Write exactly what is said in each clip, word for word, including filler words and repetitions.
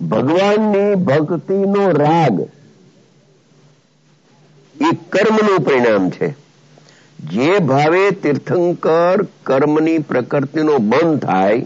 ભગવાનની ભક્તિનો રાગ એ કર્મનું પરિણામ છે. જે ભાવે તીર્થંકર કર્મની પ્રકૃતિનો બંધ થાય,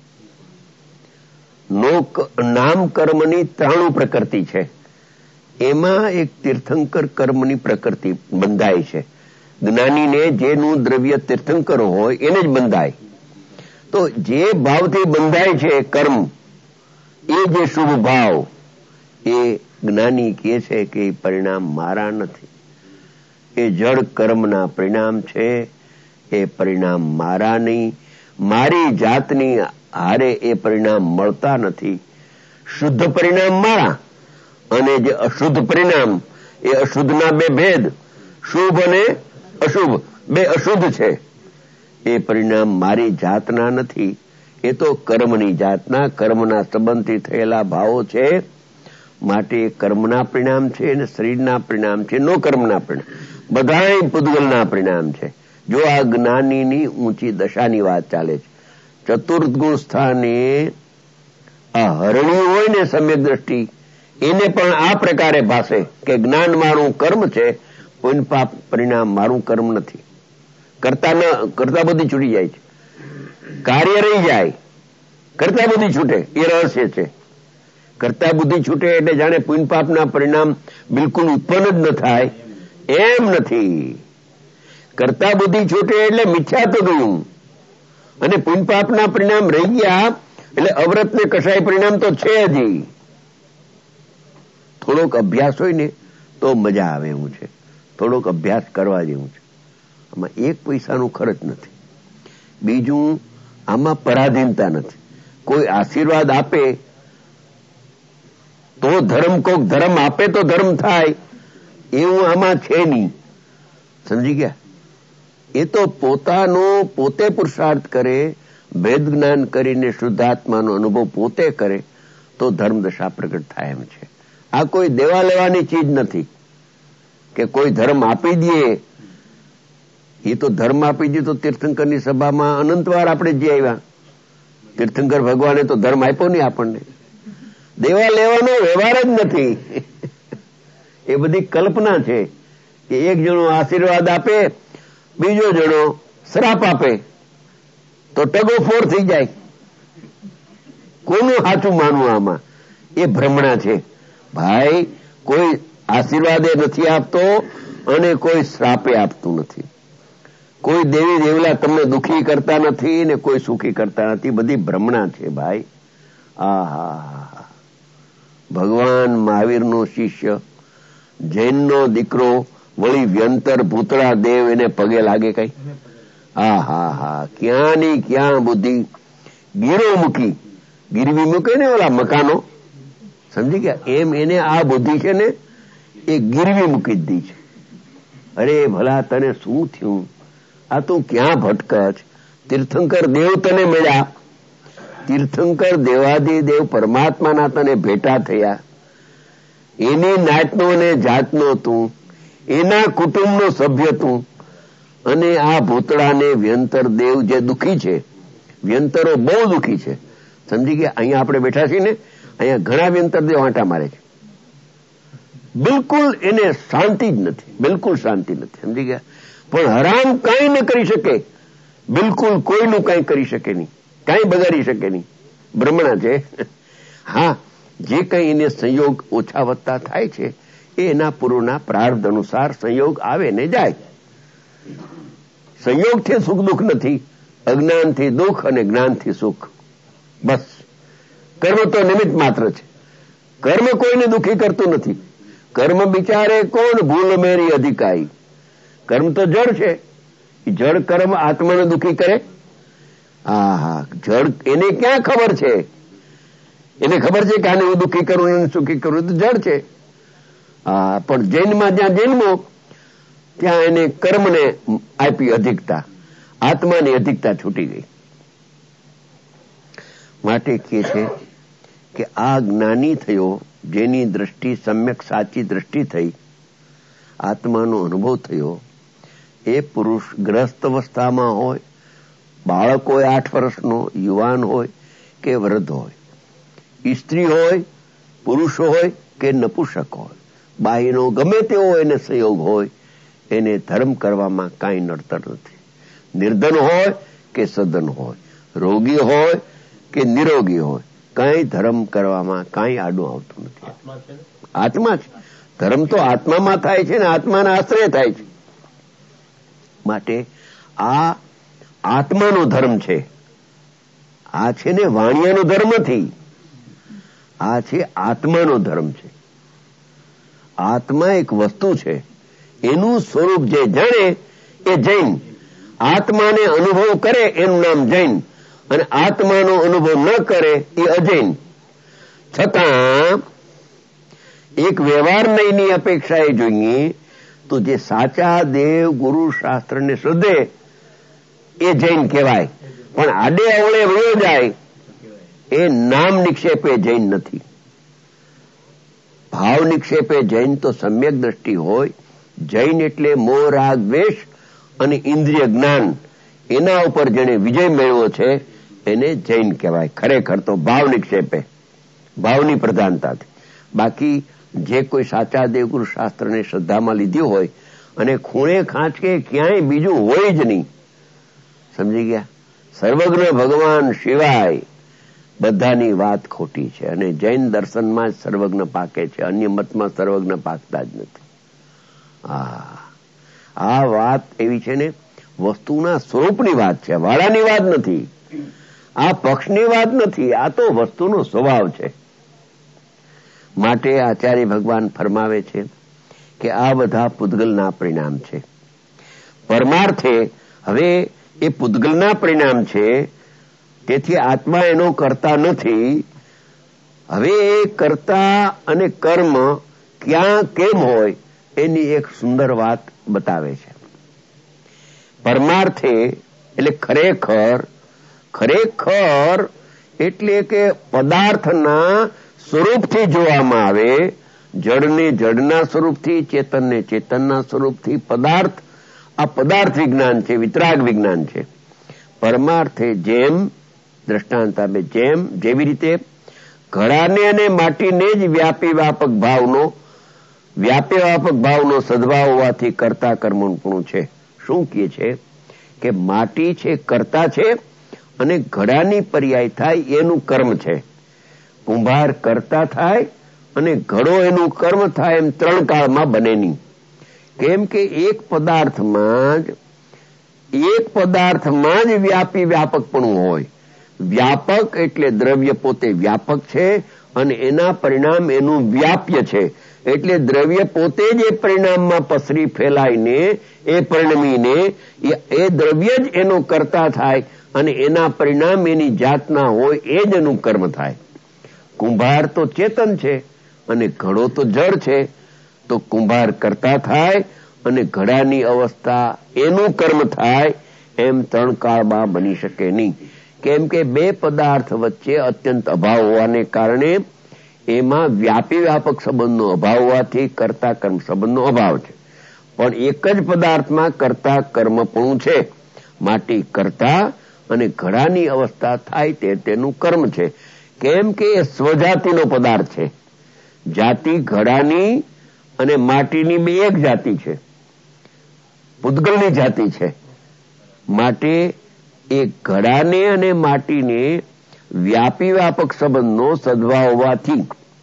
નામ કર્મની ત્રાણુ પ્રકૃતિ છે, એમાં એક તીર્થંકર કર્મની પ્રકૃતિ બંધાય છે. જ્ઞાનીને જેનું દ્રવ્ય તીર્થંકર હોય એને જ બંધાય. તો જે ભાવથી બંધાય છે કર્મ, એ જે શુભ ભાવ, એ જ્ઞાની કહે છે કે એ પરિણામ મારા નથી, એ જળ કર્મના પરિણામ છે, એ પરિણામ મારા નહીં, મારી જાતની હારે એ પરિણામ મળતા નથી. શુદ્ધ પરિણામ મારા, અને જે અશુદ્ધ પરિણામ, એ અશુદ્ધના બે ભેદ, શુભ અને અશુભ, બે અશુદ્ધ છે. એ પરિણામ મારી જાતના નથી, એ તો કર્મની જાતના, કર્મના સંબંધથી થયેલા ભાવો છે. માટે કર્મના પરિણામ છે અને શરીરના પરિણામ છે, નો કર્મના પરિણામ, બધાય પૂતગલના પરિણામ છે. જો આ જ્ઞાનીની ઊંચી દશાની વાત ચાલે છે. ચતુર્થ ગુણ સ્થાને આ હરણી હોય ને સમ્યક દ્રષ્ટિ, એને પણ આ પ્રકારે ભાષે કે જ્ઞાન મારું કર્મ છે, પુણ્ય પાપ પરિણામ મારું કર્મ નથી. કરતા ન કરતા બધી છૂટી જાય છે, કાર્ય રહી જાય, કરતા બધી છૂટે, એ રહસ્ય છે. કરતા બુદ્ધિ છૂટે એટલે જાણે પુણ્ય પાપના પરિણામ બિલકુલ ઉત્પન્ન જ ન થાય એમ નથી. કરતા બુદ્ધિ છૂટે એટલે મિથ્યા તો ગયું, અને પુણ્ય પાપના પરિણામ રહી ગયા એટલે અવ્રત ને કશાય પરિણામ તો છે હજી. થોડોક અભ્યાસ હોય ને તો મજા આવે એવું છે, થોડોક અભ્યાસ કરવા જેવું છે. આમાં એક પૈસાનો ખર્ચ નથી. બીજું, આમાં પરાધીનતા નથી. કોઈ આશીર્વાદ આપે તો ધર્મ, કોક ધર્મ આપે તો ધર્મ થાય, એવું આમાં છે નહીં. સમજી ગયા? એ તો પોતાનો પોતે પુરુષાર્થ કરે, ભેદ જ્ઞાન કરીને શુદ્ધાત્માનો અનુભવ પોતે કરે તો ધર્મ દશા પ્રગટ થાય એમ છે. આ કોઈ દેવા લેવાની ચીજ નથી કે કોઈ ધર્મ આપી દે. એ તો ધર્મ આપી દે તો તીર્થંકરની સભામાં અનંતવાર આપણે જે આવ્યા, તીર્થંકર ભગવાને તો ધર્મ આપ્યો નહીં આપણને. દેવા લેવાનો વ્યવહાર જ નથી. એ બધી કલ્પના છે કે એક જણો આશીર્વાદ આપે, બીજો જણો શ્રાપ આપે તો ટગો ફોર થઈ જાય. કોનું સાચું માનવું આમાં? એ ભ્રમણા છે ભાઈ. કોઈ આશીર્વાદે નથી આપતો અને કોઈ શ્રાપે આપતું નથી. કોઈ દેવી દેવલા તમને દુઃખી કરતા નથી ને કોઈ સુખી કરતા નથી. બધી ભ્રમણા છે ભાઈ. આહા, ભગવાન મહાવીરનો શિષ્ય, જૈનનો દીકરો, વળી વ્યંતર ભૂતળા દેવ એને પગે લાગે કઈ? હા હા હા, ક્યાં ની ક્યાં બુદ્ધિ ગીરો મૂકી, ગીરવી મૂકે ને ઓલા મકાનો, સમજી ગયા? એમ એને આ બુદ્ધિ છે ને એ ગીરવી મૂકી દીધી છે. અરે ભલા તને શું થયું? આ તું ક્યાં ભટકશ? તીર્થંકર દેવ તને મળ્યા, તીર્થંકર દેવાદી દેવ પરમાત્માના તને ભેટા થયા, એની નાતનો અને જાતનો તું, એના કુટુંબનો સભ્ય તું, અને આ ભૂતળાને વ્યંતર દેવ જે દુઃખી છે, વ્યંતરો બહુ દુઃખી છે. સમજી ગયા? અહીંયા આપણે બેઠા છીએ ને, અહીંયા ઘણા વ્યંતર દેવ આંટા મારે છે. બિલકુલ એને શાંતિ જ નથી, બિલકુલ શાંતિ નથી. સમજી ગયા? પણ હરામ કઈ ન કરી શકે, બિલકુલ કોઈનું કઈ કરી શકે નહીં, કઈ બગાડી શકે નહીં. ભ્રમણા છે. હા, જે કઈ એને સંયોગ ઓછા વધતા થાય છે એ એના પૂર્વના પ્રારબ્ધ અનુસાર સંયોગ આવે ને જાય. સંયોગથી સુખ દુઃખ નથી, અજ્ઞાનથી દુઃખ અને જ્ઞાનથી સુખ. બસ. કર્મ તો નિમિત્ત માત્ર છે. કર્મ કોઈને દુઃખી કરતું નથી. કર્મ બિચારે કોણ ભૂલ મેરી અધિકારી. કર્મ તો જળ છે. જળ કર્મ આત્માને દુઃખી કરે? હા હા, જળ એને ક્યાં ખબર છે? એને ખબર છે કે આને હું દુઃખી કરું એને સુખી કરું? તો જળ છે. હા, પણ જૈનમાં જ્યાં જન્મો ત્યાં એને કર્મને આપી અધિકતા, આત્માની અધિકતા છૂટી ગઈ. માટે કહે છે કે આ જ્ઞાની થયો જેની દ્રષ્ટિ સમ્યક સાચી દ્રષ્ટિ થઈ, આત્માનો અનુભવ થયો, એ પુરુષ ગ્રસ્ત અવસ્થામાં હોય, બાળક હોય આઠ વર્ષનો, યુવાન હોય કે વૃદ્ધ હોય, સ્ત્રી હોય પુરુષ હોય કે નપુંસક હોય, બાઈનો ગમે તેવો એને સંયોગ હોય, એને ધર્મ કરવામાં કાંઈ નડતર નથી. નિર્ધન હોય કે સધન હોય, રોગી હોય કે નિરોગી હોય, કાંઈ ધર્મ કરવામાં કાંઈ આડું આવતું નથી. આત્મા છે ધર્મ તો આત્મામાં થાય છે ને આત્માના આશ્રય થાય છે. માટે આ આત્માનો ધર્મ છે. આ છે ને વાણિયાનો ધર્મ નથી, આ છે આત્માનો ધર્મ છે. આત્મા એક વસ્તુ છે, એનું સ્વરૂપ જે જાણે એ જૈન. આત્માને અનુભવ કરે એનું નામ જૈન, અને આત્માનો અનુભવ ન કરે એ અજૈન. છતાં એક વ્યવહાર નહીની અપેક્ષાએ જોઈએ તો જે સાચા દેવ ગુરુ શાસ્ત્રને શ્રદ્ધે એ જૈન કહેવાય, પણ આડે અવળે વયો જાય એ નામ નિક્ષેપે જૈન નથી. ભાવ નિક્ષેપે જૈન તો સમ્યક દ્રષ્ટિ હોય. જૈન એટલે મોહ રાગ દ્વેષ અને ઇન્દ્રિય જ્ઞાન, એના ઉપર જેને વિજય મેળવ્યો છે એને જૈન કહેવાય. ખરેખર તો ભાવ નિક્ષેપે, ભાવની પ્રધાનતાથી. બાકી જે કોઈ સાચા દેવગુરુ શાસ્ત્રને શ્રદ્ધામાં લીધી હોય અને ખૂણે ખાંચકે ક્યાંય બીજું હોય જ નહીં, સમજી ગયા, સર્વજ્ઞ ભગવાન સિવાય બધાની વાત ખોટી છે. અને જૈન દર્શનમાં જ સર્વજ્ઞ પાકે છે, અન્ય મતમાં સર્વજ્ઞ પાકતા જ નથી. આ આ વાત એવી છે ને, વસ્તુના સ્વરૂપની વાત છે, વાળાની વાત નથી, આ પક્ષની વાત નથી, આ તો વસ્તુનો સ્વભાવ છે. માટે આચાર્ય ભગવાન ફરમાવે છે કે આ બધા પૂતગલના પરિણામ છે. પરમાર્થે હવે એ પૂતગલના પરિણામ છે, તેથી આત્મા એનો કરતા નથી. હવે એ કરતા અને કર્મ ક્યાં કેમ હોય એની એક સુંદર વાત બતાવે છે. પરમાર્થે એટલે ખરેખર, ખરેખર એટલે કે પદાર્થના સ્વરૂપથી જોવામાં આવે, જડને જડના સ્વરૂપથી, ચેતનને ચેતનના સ્વરૂપથી. પદાર્થ આ પદાર્થ વિજ્ઞાન છે, વિતરાગ વિજ્ઞાન છે. પરમાર્થે જેમ દ્રષ્ટાંત આપે, જેમ જેવી રીતે ઘડાને અને માટીને જ વ્યાપી વ્યાપક ભાવનો વ્યાપી વ્યાપક ભાવનો સદભાવ હોવાથી કર્તા કર્મપણું છે. શું કહે છે કે માટી છે કર્તા છે અને ઘડાની પર્યાય થાય એનું કર્મ છે. કુંભાર કરતા થાય અને ઘડો એનું કર્મ થાય, એમ ત્રણ કાળમાં બને નહીં. કેમ કે એક પદાર્થમાં જ એક પદાર્થમાં જ વ્યાપી વ્યાપકપણું હોય. વ્યાપક એટલે દ્રવ્ય પોતે વ્યાપક છે અને એના પરિણામ એનું વ્યાપ્ય છે. એટલે દ્રવ્ય પોતે જ એ પરિણામમાં પસરી ફેલાઈને એ પરિણમીને એ દ્રવ્ય જ એનો કરતા થાય અને એના પરિણામ એની જાતના હોય, એ જ એનું કર્મ થાય. કુંભાર તો ચેતન છે અને ઘડો તો જળ છે, તો કુંભાર કરતા થાય અને ઘડાની અવસ્થા એનું કર્મ થાય, એમ ત્રણ કાળમાં બની શકે નહીં. કેમ કે બે પદાર્થ વચ્ચે અત્યંત અભાવ હોવાને કારણે એમાં વ્યાપી વ્યાપક સંબંધનો અભાવ હોવાથી કર્તા કર્મ સંબંધનો અભાવ છે. પણ એક જ પદાર્થમાં કર્તા કર્મપણું છે. માટે કર્તા અને ઘડાની અવસ્થા થાય તે તેનું કર્મ છે. કેમ કે એ સ્વજાતિનો પદાર્થ છે. જાતિ ઘડાની અને માટીની બે એક જાતિ છે, પૂતગલની જાતિ છે. માટે એ ઘડાને અને માટીને વ્યાપી વ્યાપક સંબંધનો સદભાવ હોવાથી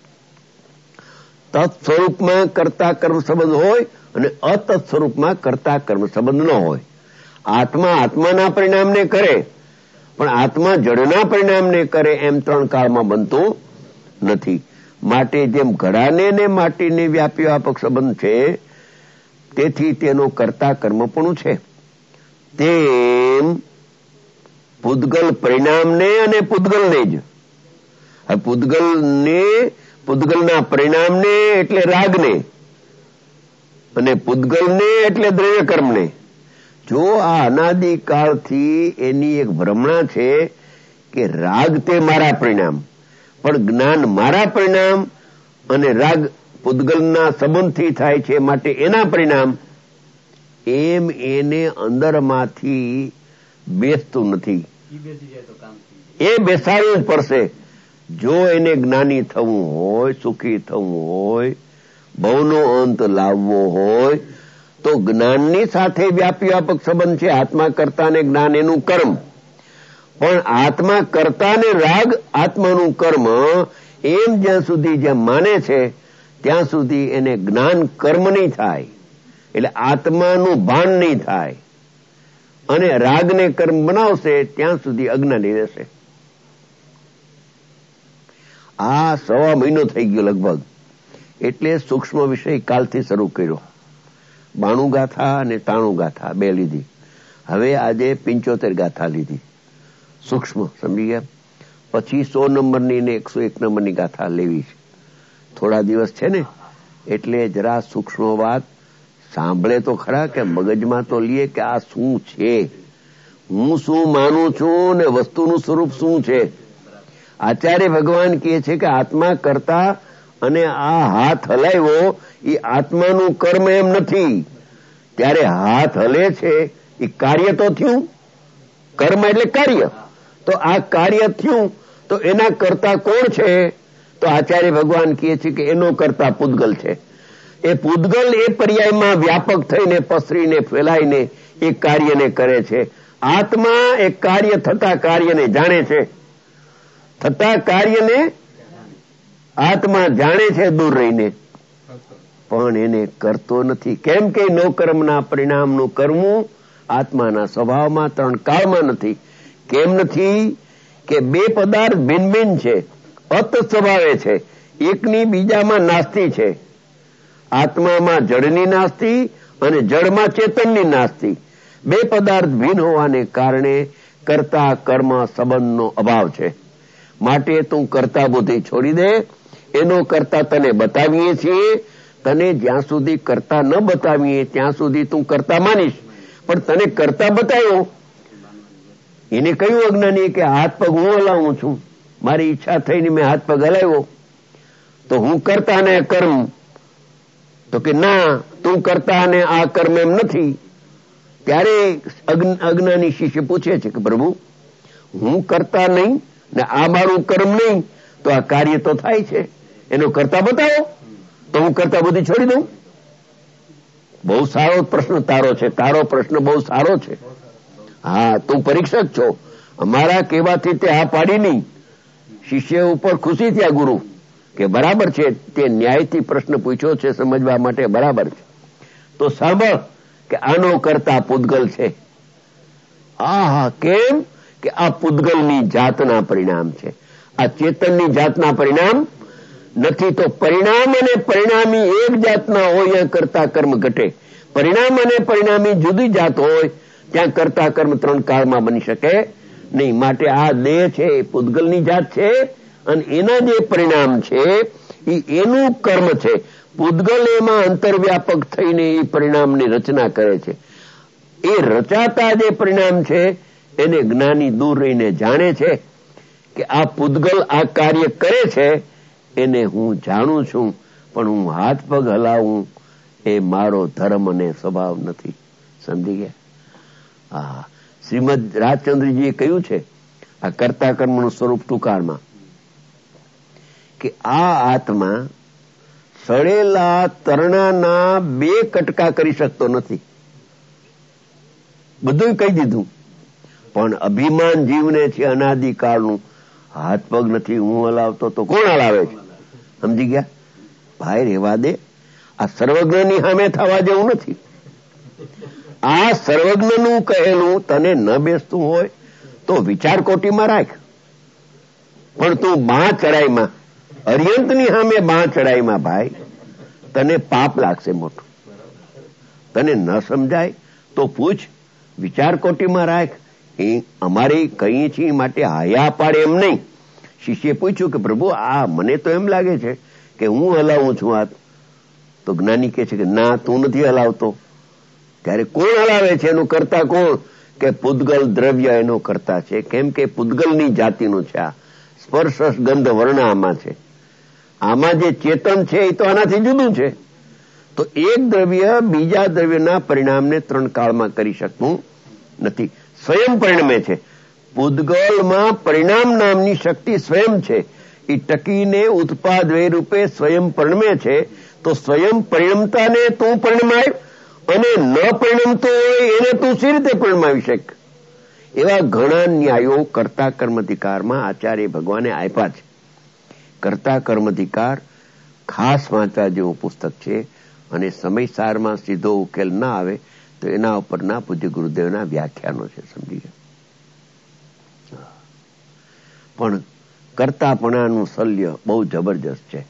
તત્ સ્વરૂપમાં કર્તા કર્મ સંબંધ હોય અને અતત સ્વરૂપમાં કર્તા કર્મ સંબંધ ન હોય. આત્મા આત્માના પરિણામને કરે, પણ આત્મા જડના પરિણામને કરે, એમ ત્રણ કાળમાં બનતું નથી. માટે જેમ ઘડાને ને માટીને વ્યાપી વ્યાપક સંબંધ છે, તેથી તેનો કર્તા કર્મપણું છે, તેમ પૂતગલ પરિણામને અને પૂતગલને જ. પૂતગલને પૂતગલના પરિણામને એટલે રાગને અને પૂતગલને એટલે દ્રવ્ય કર્મને. જો આ અનાદિકાળથી એની એક ભ્રમણા છે કે રાગ તે મારા પરિણામ, પણ જ્ઞાન મારા પરિણામ અને રાગ પૂતગલના સંબંધથી થાય છે માટે એના પરિણામ, એમ એને અંદરમાંથી બેસતું નથી. એ બેસાડવું જ પડશે. જો એને જ્ઞાની થવું હોય, સુખી થવું હોય, ભવનો અંત લાવવો હોય તો જ્ઞાનની સાથે વ્યાપી વ્યાપક સંબંધ છે. આત્મા કર્તા ને જ્ઞાન એનું કર્મ, પણ આત્મા કર્તા ને રાગ આત્માનું કર્મ, એમ જ્યાં સુધી જ્યાં માને છે ત્યાં સુધી એને જ્ઞાન કર્મ નહીં થાય, એટલે આત્માનું ભાન નહીં થાય, અને રાગને કર્મ બનાવશે ત્યાં સુધી અજ્ઞાની રહેશે. આ સવા મહિનો થઈ ગયો લગભગ, એટલે સૂક્ષ્મ વિષય કાલથી શરૂ કર્યો. બાણું ગાથા અને તાણું ગાથા બે લીધી, હવે આજે પંચોતેર ગાથા લીધી સૂક્ષ્મ, સમજી ગયા. પછી સો નંબરની ને એકસો એક નંબરની ગાથા લેવી છે. થોડા દિવસ છે ને એટલે જરા સૂક્ષ્મ વાત સાંભળે તો ખરા, કે મગજમાં તો લીએ કે આ શું છે, હું શું માનું છું ને વસ્તુનું સ્વરૂપ શું છે. આચાર્ય ભગવાન કહે છે કે આત્મા કરતા અને આ હાથ હલાવ્યો એ આત્માનું કર્મ એમ નથી. ત્યારે હાથ હલે છે એ કાર્ય તો થયું, કર્મ એટલે કાર્ય, તો આ કાર્ય થયું તો એના કરતા કોણ છે? તો આચાર્ય ભગવાન કહે છે કે એનો કરતા પૂતગલ છે. એ પૂતગલ એ પર્યાયમાં વ્યાપક થઈને પસરીને ફેલાઈને એ કાર્યને કરે છે. આત્મા એ કાર્ય થતા કાર્યને જાણે છે, થતા કાર્યને આત્મા જાણે છે દૂર રહીને, પણ એને કરતો નથી. કેમ કે નો કર્મના પરિણામનું કરવું આત્માના સ્વભાવમાં ત્રણ કાળમાં નથી. કેમ નથી? કે બે પદાર્થ ભિન્ન ભિન્ન છે, અત સ્વભાવે છે, એકની બીજામાં નાસ્તી છે. આત્મામાં જળની નાસ્તી અને જળમાં ચેતનની નાસ્તી. બે પદાર્થ ભિન્ન હોવાને કારણે કર્તા કર્મ સંબંધનો અભાવ છે. માટે તું કર્તા બુદ્ધિ છોડી દે, એનો કરતા તને બતાવીએ છીએ. તને જ્યાં સુધી કરતા ન બતાવીએ ત્યાં સુધી તું કરતા માનીશ, પણ તને કરતા બતાવ્યો, એને કહ્યું અજ્ઞાની કે હાથ પગ હું હલાવું છું, મારી ઈચ્છા થઈને મેં હાથ પગ હલાવ્યો તો હું કરતા ને કર્મ, તો કે ના, તું કરતા અને આ કર્મ એમ નથી. ત્યારે અજ્ઞાની શિષ્ય પૂછે છે કે પ્રભુ, હું કરતા નહીં ને આ મારું કર્મ નહીં, તો આ કાર્ય તો થાય છે, એનો કરતા બતાવો તો હું કરતા બધી છોડી દઉં. બહુ સારો પ્રશ્ન તારો છે, તારો પ્રશ્ન બહુ સારો છે. હા, તું પરીક્ષક છો, અમારા કહેવાથી તે આ પાડી નહીં. શિષ્ય ઉપર ખુશી થયા ગુરુ કે બરાબર છે, તે ન્યાયથી પ્રશ્ન પૂછ્યો છે, સમજવા માટે બરાબર છે. તો સાંભળ કે આનો કરતા પૂતગલ છે. આહા, કેમ? કે આ પૂતગલની જાતના પરિણામ છે, આ ચેતનની જાતના પરિણામ નથી. તો પરિણામ અને પરિણામી એક જાતના હોય કરતા કર્મ ઘટે, પરિણામ અને પરિણામી જુદી જાત હોય ત્યાં કરતા કર્મ ત્રણ કાળમાં બની શકે નહીં. માટે આ દેહ છે એ પૂતગલની જાત છે, અને એના જે પરિણામ છે એ એનું કર્મ છે. પૂતગલ એમાં અંતર્વ્યાપક થઈને એ પરિણામની રચના કરે છે. એ રચાતા જે પરિણામ છે એને જ્ઞાની દૂર રહીને જાણે છે કે આ પૂતગલ આ કાર્ય કરે છે, એને હું જાણું છું, પણ હું હાથ પગ હલાવું એ મારો ધર્મ અને સ્વભાવ નથી. સમજી ગયા? હા, શ્રીમદ રાજચંદ્રજીએ કહ્યું છે આ કર્તા કર્મનું સ્વરૂપ ટૂંકાણમાં કે આ આત્મા સળેલા તરણાના બે કટકા કરી શકતો નથી. બધું કહી દીધું, પણ અભિમાન જીવને છે અનાદિકાળનું. હાથ પગ નથી હું હલાવતો તો કોણ હલાવે છે? સમજી ગયા? ભાઈ રહેવા દે, આ સર્વજ્ઞની સામે થવા જેવું નથી. આ સર્વજ્ઞનું કહેલું તને ન બેસતું હોય તો વિચાર કોટીમાં રાખ, પણ તું બાં ચડાઈમાં, અર્યંતની સામે બાં ચડાઈમાં ભાઈ તને પાપ લાગશે મોટું. તને ન સમજાય તો પૂછ, વિચાર કોટીમાં રાખ. એ અમારી કહીએ છીએ માટે હાયા પાડે એમ નહીં. શિષ્યે પૂછ્યું કે પ્રભુ, આ મને તો એમ લાગે છે કે હું હલાવું છું હાથ. તો જ્ઞાની કહે છે કે ના, તું નથી હલાવતો. ત્યારે કોણ હલાવે છે? એનું કરતા કોણ? કે પૂતગલ દ્રવ્ય એનો કરતા છે. કેમ કે પૂતગલની જાતિનું છે. આ સ્પર્શ ગંધ વર્ણ આમાં છે. આમાં જે ચેતન છે એ તો આનાથી જુદું છે. તો એક દ્રવ્ય બીજા દ્રવ્યના પરિણામને ત્રણ કાળમાં કરી શકતું નથી, સ્વયં પરિણમે છે. પૂતગલમાં પરિણામ નામની શક્તિ સ્વયં છે. એ ટકીને ઉત્પાદ વે રૂપે સ્વયં પરિણમે છે. તો સ્વયં પરિણમતાને તું પરિણમાય અને ન પરિણમતો હોય એને તું સી રીતે પરિણમાવી શક? એવા ઘણા ન્યાયો કર્તા કર્માધિકારમાં આચાર્ય ભગવાને આપ્યા છે. કર્તા કર્માધિકાર ખાસ વાંચવા જેવું પુસ્તક છે અને સમયસારમાં સીધો ઉકેલ ના આવે તો એના ઉપરના પૂજ્ય ગુરુદેવના વ્યાખ્યાનો છે. સમજી ગયા? પણ કર્તાપણાનું શલ્ય બહુ જબરજસ્ત છે.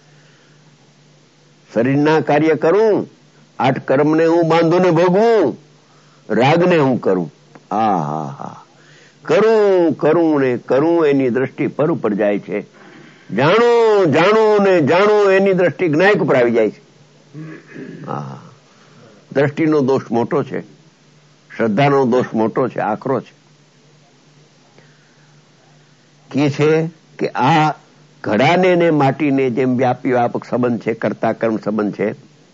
શરીરના કાર્ય કરું, આઠ કર્મને હું બાંધુને ભોગવું, રાગને હું કરું. આ હા હા કરું કરું ને કરું એની દ્રષ્ટિ પર ઉપર જાય છે. જાણું જાણું ને જાણું એની દ્રષ્ટિ જ્ઞાયક ઉપર આવી જાય છે. હા, દ્રષ્ટિનો દોષ મોટો છે, શ્રદ્ધાનો દોષ મોટો છે, આકરો છે. કે છે કે આ ઘડાને ને માટીને જેમ વ્યાપી વ્યાપક સંબંધ છે, કર્તા કર્મ સંબંધ છે,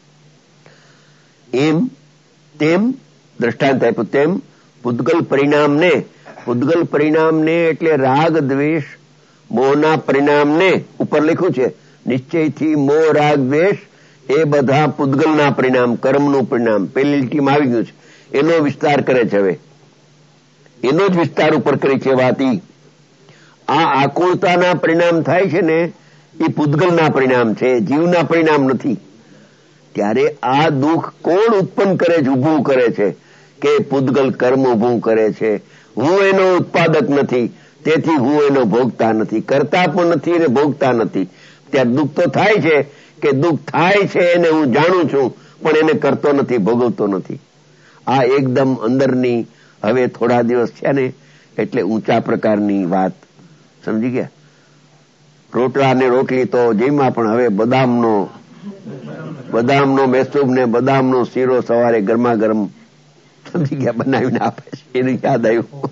એમ તેમ દ્રષ્ટાંત આપ્યું તેમ પૂદગલ પરિણામને પૂદગલ પરિણામને એટલે રાગ દ્વેષ મોહના પરિણામને ઉપર લખ્યું છે નિશ્ચયથી મોહ રાગ દ્વેષ એ બધા પૂદગલના પરિણામ, કર્મનું પરિણામ પેલી લીટીમાં આવી ગયું છે. એનો વિસ્તાર કરે છે. હવે એનો જ વિસ્તાર ઉપર કરી છે વાત. ઈ આ આકુળતાના પરિણામ થાય છે ને એ પૂદગલના પરિણામ છે, જીવના પરિણામ નથી. ત્યારે આ દુઃખ કોણ ઉત્પન્ન કરે છે, ઉભું કરે છે? કે પૂદગલ કર્મ ઉભું કરે છે. હું એનો ઉત્પાદક નથી, તેથી હું એનો ભોગતા નથી, કરતા પણ નથી અને ભોગતા નથી. ત્યાં દુઃખ તો થાય છે કે દુઃખ થાય છે એને હું જાણું છું, પણ એને કરતો નથી, ભોગવતો નથી. આ એકદમ અંદરની હવે થોડા દિવસ છે ને એટલે ઊંચા પ્રકારની વાત. સમજી ગયા? રોટલા ને રોટલી તો જેમાં પણ હવે બદામનો બદામનો મેસૂબ ને બદામનો શીરો સવારે ગરમા ગરમ સમજી ગયા બનાવીને આપે છે. એનું યાદ આવ્યું.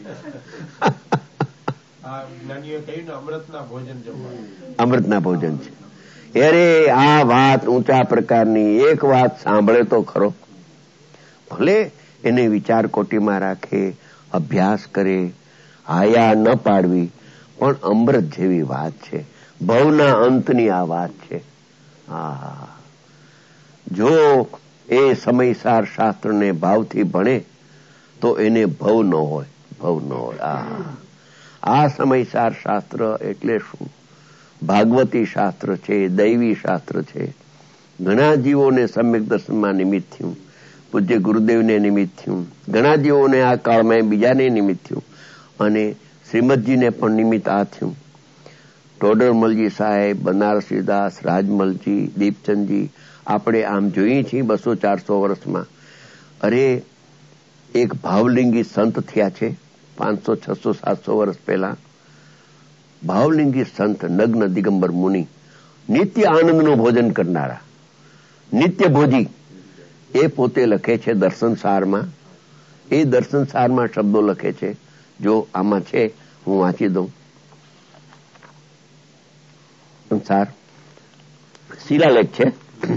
અમૃતના ભોજન છે. અરે આ વાત ઊંચા પ્રકારની એક વાત સાંભળે તો ખરો, ભલે એને વિચાર કોટીમાં રાખે, અભ્યાસ કરે, હાયા ન પાડવી, પણ અમૃત જેવી વાત છે. ભવના અંતની આ વાત છે. હા, જો એ સમયસાર શાસ્ત્રને ભાવથી ભણે તો એને ભવ ન હોય, ભવ ન હોય. આ આ સમયસાર શાસ્ત્ર એટલે શું? ભાગવતી શાસ્ત્ર છે, દૈવી શાસ્ત્ર છે. ઘણા જીવોને સમ્યક દર્શનમાં નિમિત્ત થયું, પૂજ્ય ગુરુદેવને નિમિત્ત થયું, ઘણા જીવોને આ કાળમાં બીજાને નિમિત્ત થયું, અને શ્રીમદજીને પણ નિમિત્ત આ થયું. ટોડરમલજી સાહેબ, બનારસીદાસ, રાજમલજી, દીપચંદજી, આપણે આમ જોઈએ છીએ બસો ચારસો વર્ષમાં. અરે એક ભાવલિંગી સંત થયા છે પાંચસો છસો સાતસો વર્ષ પહેલા. ભાવલિંગી સંત નગ્ન દિગંબર મુનિ, નિત્ય આનંદનું ભોજન કરનારા, નિત્ય ભોજી. એ પોતે લખે છે દર્શનસારમાં. એ દર્શનસારમાં શબ્દો લખે છે. જો આમાં છે હું વાંચી દઉં. સાર શિલાલેખ છે,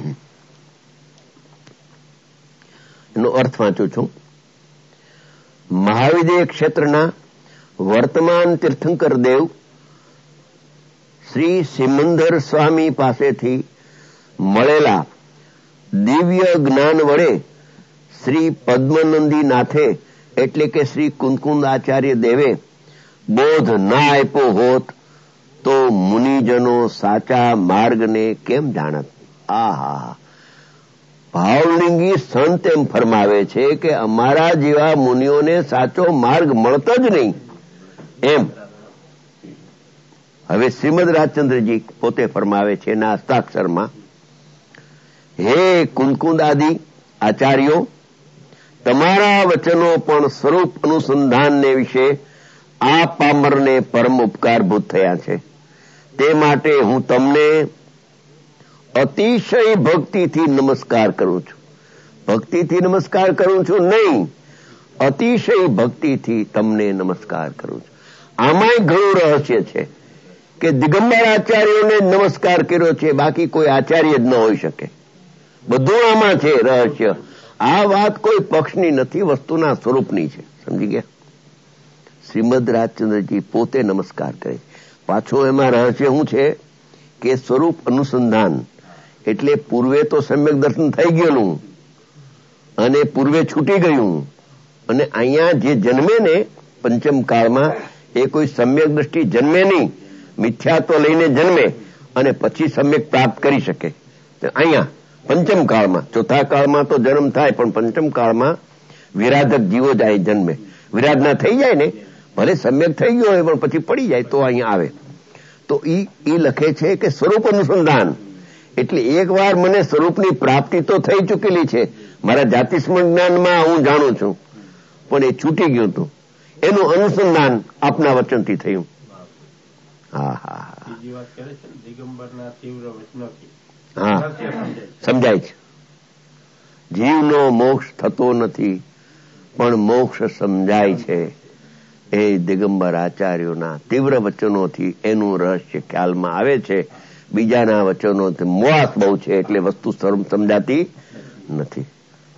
એનો અર્થ વાંચું છું. મહાવિદ્ય ક્ષેત્રના વર્તમાન તીર્થંકર દેવ શ્રી સિમંદર સ્વામી પાસેથી મળેલા દિવ્ય જ્ઞાન વડે શ્રી પદ્મનંદી નાથે એટલે કે શ્રી કુંકુંદ આચાર્ય દેવે બોધ ના આપ્યો હોત તો મુનિજનો સાચા માર્ગને કેમ જાણત? આહા, ભાવલિંગી સંત એમ ફરમાવે છે કે અમારા જેવા મુનિઓને સાચો માર્ગ મળતો જ નહીં એમ. હવે શ્રીમદ રાજચંદ્રજી પોતે ફરમાવે છે એના હસ્તાક્ષરમાં, હે કુંકુંદ આદિ આચાર્યો, તમારા વચનો પણ સ્વરૂપ અનુસંધાનને વિશે આ પામરને પરમ ઉપકારભૂત થયા છે. તે માટે હું તમને અતિશય ભક્તિથી નમસ્કાર કરું છું. ભક્તિથી નમસ્કાર કરું છું નહીં, અતિશય ભક્તિથી તમને નમસ્કાર કરું છું. આમાંય ઘણું રહસ્ય છે કે દિગંબર આચાર્યોને નમસ્કાર કર્યો છે, બાકી કોઈ આચાર્ય જ ન હોઈ શકે. બધું આમાં છે રહસ્ય. આ વાત કોઈ પક્ષની નથી, વસ્તુના સ્વરૂપની છે. સમજી ગયા? શ્રીમદ રાજચંદ્રજી પોતે નમસ્કાર કરે. પાછું એમાં રહસ્ય શું છે કે સ્વરૂપ અનુસંધાન એટલે પૂર્વે તો સમ્યક દર્શન થઈ ગયેલું અને પૂર્વે છૂટી ગયું, અને અહીંયા જે જન્મે ને પંચમ કાળમાં એ કોઈ સમ્યક દ્રષ્ટિ જન્મે નહીં, મિથ્યાત્વ લઈને જન્મે અને પછી સમ્યક પ્રાપ્ત કરી શકે. અહીંયા પંચમ કાળમાં, ચોથા કાળમાં તો જન્મ થાય, પણ પંચમ કાળમાં વિરાધક જીવો જાય જન્મે. વિરાધના થઈ જાય ને, ભલે સમ્યક થઈ ગયો હોય પણ પછી પડી જાય તો અહીંયા આવે. તો ઈ લખે છે કે સ્વરૂપ અનુસંધાન એટલે એક વાર મને સ્વરૂપની પ્રાપ્તિ તો થઈ ચૂકેલી છે, મારા જાતિસ્મરણ જ્ઞાનમાં હું જાણું છું, પણ એ છૂટી ગયું હતું, એનું અનુસંધાન આપના વચનથી થયું. હા હા હા સમજાય છે. જીવનો મોક્ષ થતો નથી પણ મોક્ષ સમજાય છે. એ દિગંબર આચાર્યોના તીવ્ર વચનોથી એનું રહસ્ય ખ્યાલમાં આવે છે. બીજાના વચનોથી મોહાત બહુ છે એટલે વસ્તુ સમજાતી નથી.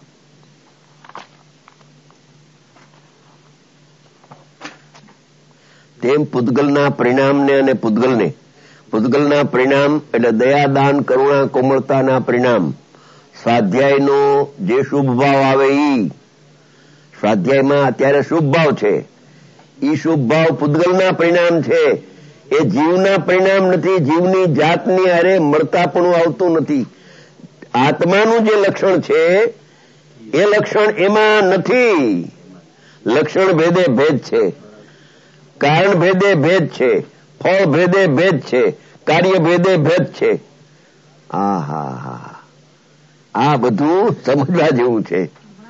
તેમ પૂતગલના પરિણામને અને પૂતગલને, પૂતગલના પરિણામ એટલે દયા, દાન, કરુણા, કોમળતાના પરિણામ, સ્વાધ્યાયનો જે શુભ ભાવ આવે ઈ, સ્વાધ્યાયમાં અત્યારે શુભ ભાવ છે, ઈ શુભ ભાવ પૂતગલના પરિણામ છે. એ જીવના પરિણામ નથી. જીવની જાતની અરે મળતાપણું આવતું નથી. આત્માનું જે લક્ષણ છે એ લક્ષણ એમાં નથી. લક્ષણ ભેદે ભેદ છે, કારણ ભેદે ભેદ છે, ફળ ભેદે ભેદ છે, કાર્ય ભેદે ભેદ છે. આ હા હા આ બધું સમજવા જેવું છે.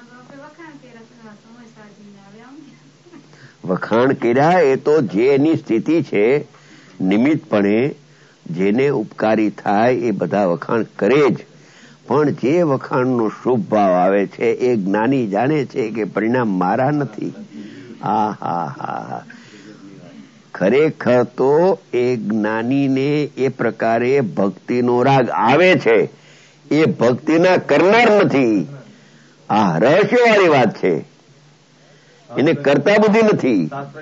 વખાણ કર્યા એ તો જે એની સ્થિતિ છે, નિમિત્તપણે જેને ઉપકારી થાય એ બધા વખાણ કરે જ, પણ જે વખાણનો શુભ ભાવ આવે છે એ જ્ઞાની જાણે છે કે પરિણામ મારા નથી. આ હા હા ખરેખર તો એ જ્ઞાનીને એ પ્રકારે ભક્તિનો રાગ આવે છે, એ ભક્તિના કરનાર નથી. આ રહસ્યવાળી વાત છે. એને કરતા બુદ્ધિ નથી,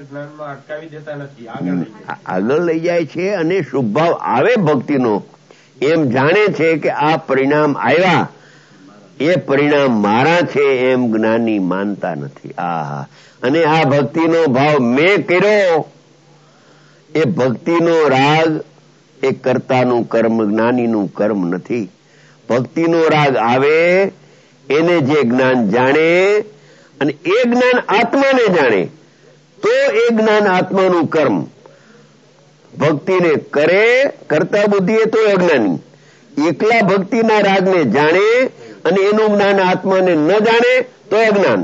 આગળ લઈ જાય છે અને શુભ ભાવ આવે ભક્તિનો એમ જાણે છે કે આ પરિણામ આવ્યા, એ પરિણામ મારા છે એમ જ્ઞાની માનતા નથી. આ અને આ ભક્તિનો ભાવ મેં કર્યો, એ ભક્તિનો રાગ એ કર્તાનું કર્મ, જ્ઞાનીનું કર્મ નથી. ભક્તિનો રાગ આવે એને જે જ્ઞાન જાણે અને એ જ્ઞાન આત્માને જાણે તો એ જ્ઞાન આત્માનું કર્મ. ભક્તિને કરે કરતા બુદ્ધિ એ તો અજ્ઞાની. એકલા ભક્તિના રાગને જાણે અને એનું જ્ઞાન આત્માને ન જાણે તો અજ્ઞાન.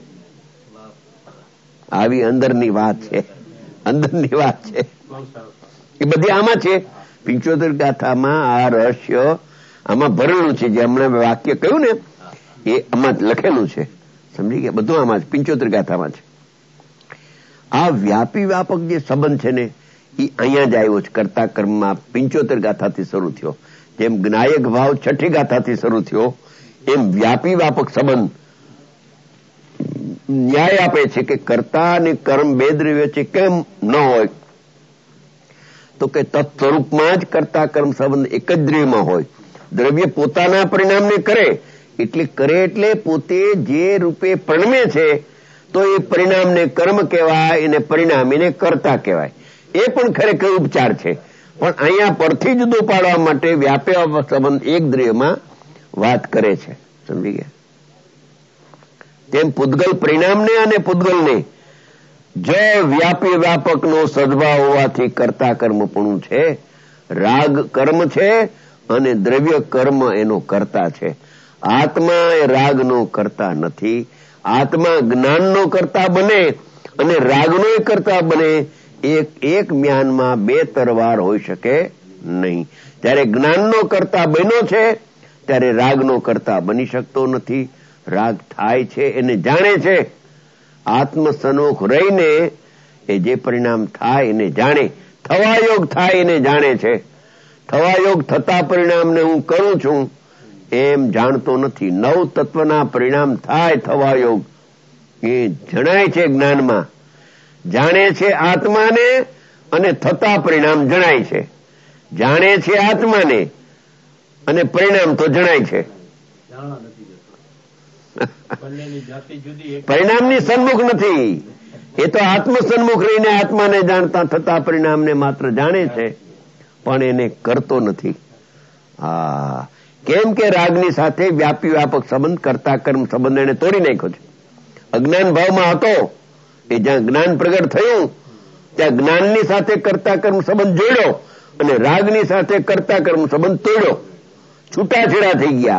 આવી અંદરની વાત છે, અંદરની વાત છે. એ બધી આમાં છે. પિંચોતેર ગાથામાં આ રહસ્ય આમાં ભરેલું છે. જે હમણાં વાક્ય કહ્યું ને એ આમાં લખેલું છે. સમજી ગયા? બધું આમાં જ પિંચોતેર ગાથામાં છે. આ વ્યાપી વ્યાપક જે સંબંધ છે ને એ અહીંયા જ આવ્યો છે. કર્તા કર્મમાં પિંચોતેર ગાથાથી શરૂ થયો. જેમ જ્ઞાયક ભાવ છઠ્ઠી ગાથાથી શરૂ થયો એમ વ્યાપી વ્યાપક સંબંધ ન્યાય આપે છે કે કર્તા અને કર્મ બે દ્રવ્ય છે કેમ ન હોય, તો કે તત્સ્વરૂપમાં જ કર્તા કર્મ સંબંધ એક જ દ્રવ્યમાં હોય. દ્રવ્ય પોતાના પરિણામને કરે એટલે કરે એટલે પોતે જે રૂપે પરિણમે છે તો એ પરિણામને કર્મ કહેવાય, એને પરિણામ એને કર્તા કહેવાય. એ પણ ખરેખર ઉપચાર છે, પણ અહીંયા પરથી જુદું પાડવા માટે વ્યાપ્ય સંબંધ એક દ્રવ્યમાં વાત કરે છે. સમજી ગયા? તેમ પૂતગલ પરિણામને અને પૂતગલને જ વ્યાપી વ્યાપકનો સદભાવ હોવાથી કર્તા કર્મપણું છે. રાગ કર્મ છે અને દ્રવ્ય કર્મ એનો કર્તા છે. આત્મા એ રાગનો કરતા નથી. આત્મા જ્ઞાનનો કરતા બને અને રાગનો કરતા બને. એક એક જ્ઞાનમાં બે તરવાર હોઈ શકે નહીં. જ્યારે જ્ઞાનનો કરતા બન્યો છે ત્યારે રાગનો કરતા બની શકતો નથી. રાગ થાય છે એને જાણે છે. આત્મસનોખ રહીને એ જે પરિણામ થાય એને જાણે, થવાયોગ થાય એને જાણે છે. થવાયોગ થતા પરિણામને હું કરું છું એમ જાણતો નથી. નવ તત્વના પરિણામ થાય થવાયોગ એ જણાય છે જ્ઞાનમાં. જાણે છે આત્માને અને થતા પરિણામ જણાય છે. જાણે છે આત્માને અને પરિણામ તો જણાય છે. પરિણામની સન્મુખ નથી, એ તો આત્મ સન્મુખ રહીને આત્માને જાણતા થતા પરિણામને માત્ર જાણે છે, પણ એને કરતો નથી. હા, કેમ કે રાગની સાથે વ્યાપી વ્યાપક સંબંધ, કરતા કર્મ સંબંધ એને તોડી નાખ્યો છે. અજ્ઞાન ભાવમાં હતો, એ જ્યાં જ્ઞાન પ્રગટ થયું ત્યાં જ્ઞાનની સાથે કરતા કર્મ સંબંધ જોડ્યો અને રાગની સાથે કરતા કર્મ સંબંધ તોડ્યો. છૂટાછેડા થઈ ગયા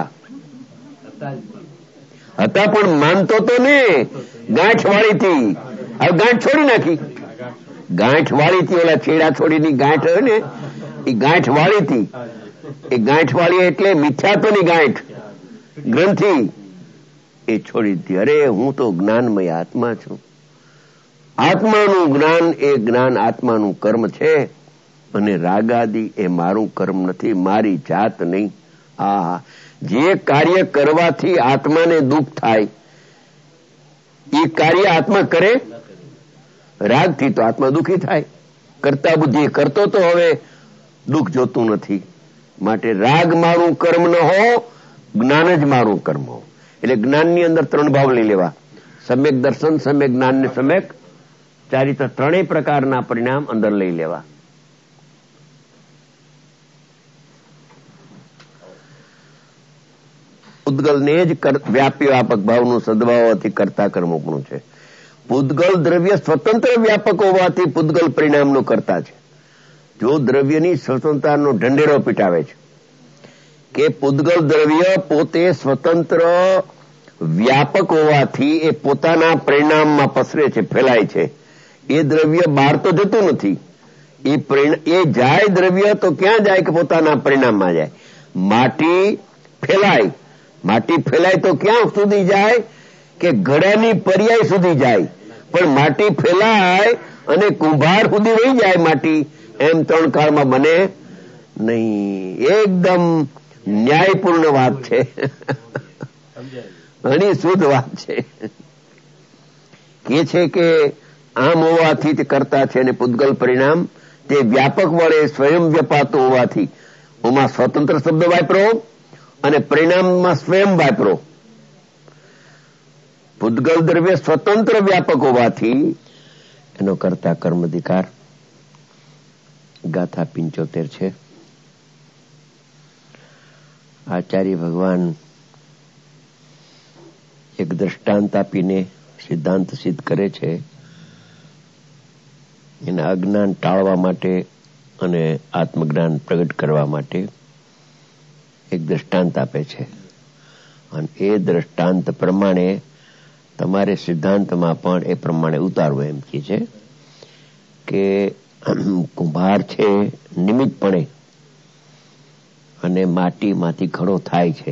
હતા, પણ માનતો તો ને ગાંઠ વાળીથી. હવે ગાંઠ છોડી નાખી, ગાંઠ વાળીથી, ઓલા છેડા છોડીની ગાંઠ હોય ને એ ગાંઠ વાળીથી. એ ગાંઠ વાળી એટલે મિથ્યાત્વની ગાંઠ, ગ્રંથિ, એ છોડી દીધી. અરે હું તો જ્ઞાનમય આત્મા છું. આત્માનું જ્ઞાન એ જ્ઞાન આત્માનું કર્મ છે, અને રાગાદી એ મારું કર્મ નથી, મારી જાત નહીં. આ જે કાર્ય કરવાથી આત્માને દુઃખ થાય એ કાર્ય આત્મા કરે, રાગથી તો આત્મા દુઃખી થાય. કરતા બુદ્ધિ કરતો તો હવે દુઃખ જોતું નથી. માટે રાગ મારું કર્મ ન હો, જ્ઞાન જ મારું કર્મ હો. એટલે જ્ઞાનની અંદર ત્રણ ભાવ લઈ લેવા: સમ્યક દર્શન, સમ્યક જ્ઞાન ને સમ્યક ચારિત્ર. ત્રણેય પ્રકારના પરિણામ અંદર લઈ લેવા. પૂતગલને જ વ્યાપી વ્યાપક ભાવનું સદભાવ હોવાથી કરતા કર્મોપણું છે. પૂતગલ દ્રવ્ય સ્વતંત્ર વ્યાપક હોવાથી પૂતગલ પરિણામનો કરતા છે. જો દ્રવ્યની સ્વતંત્રતાનો ઢંઢેરો પીટાવે છે કે પૂતગલ દ્રવ્ય પોતે સ્વતંત્ર વ્યાપક હોવાથી એ પોતાના પરિણામમાં પસરે છે, ફેલાય છે. એ દ્રવ્ય બહાર તો જતું નથી. એ એ જાય દ્રવ્ય તો ક્યાં જાય કે પોતાના પરિણામમાં જાય. માટી ફેલાય, માટી ફેલાય તો ક્યાં સુધી જાય કે ઘડાની પર્યાય સુધી જાય. પણ માટી ફેલાય અને કુંભાર સુધી વહી જાય માટી, એમ ત્રણ કાળમાં બને નહીં. એકદમ ન્યાયપૂર્ણ વાત છે, ઘણી શુદ્ધ વાત છે. કે છે કે આમ હોવાથી તે કરતા છે, અને પૂતગલ પરિણામ તે વ્યાપક વડે સ્વયં વ્યાપાતો હોવાથી ઓમાં સ્વતંત્ર શબ્દ વાપરો અને પરિણામમાં સ્વયં વાપરો. પૂતગલ દ્રવ્ય સ્વતંત્ર વ્યાપક હોવાથી એનો કરતા કર્મ અધિકાર. ગાથા પિંચોતેર છે. આચાર્ય ભગવાન એક દ્રષ્ટાંત આપીને સિદ્ધાંત સિદ્ધ કરે છે. એના અજ્ઞાન ટાળવા માટે અને આત્મજ્ઞાન પ્રગટ કરવા માટે એક દ્રષ્ટાંત આપે છે, અને એ દ્રષ્ટાંત પ્રમાણે તમારે સિદ્ધાંતમાં પણ એ પ્રમાણે ઉતારવું. એમ કહે છે કે કુંભાર છે નિમિત્તપણે અને માટીમાંથી ઘડો થાય છે.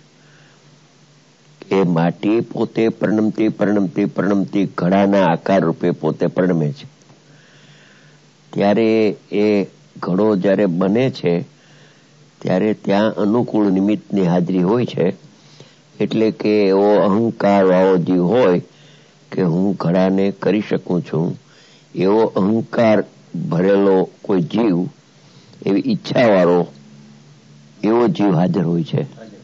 એ માટી પોતે પરિણમતી પરિણમતી પરિણમતી ઘડાના આકાર રૂપે પોતે પરિણમે છે. ત્યારે એ ઘડો જ્યારે બને છે ત્યારે ત્યાં અનુકૂળ નિમિત્તની હાજરી હોય છે. એટલે કે એવો અહંકાર વાળો જીવ હોય કે હું ઘડાને કરી શકું છું, એવો અહંકાર ભરેલો કોઈ જીવ, એવી ઈચ્છા વાળો એવો જીવ હાજર હોય છે.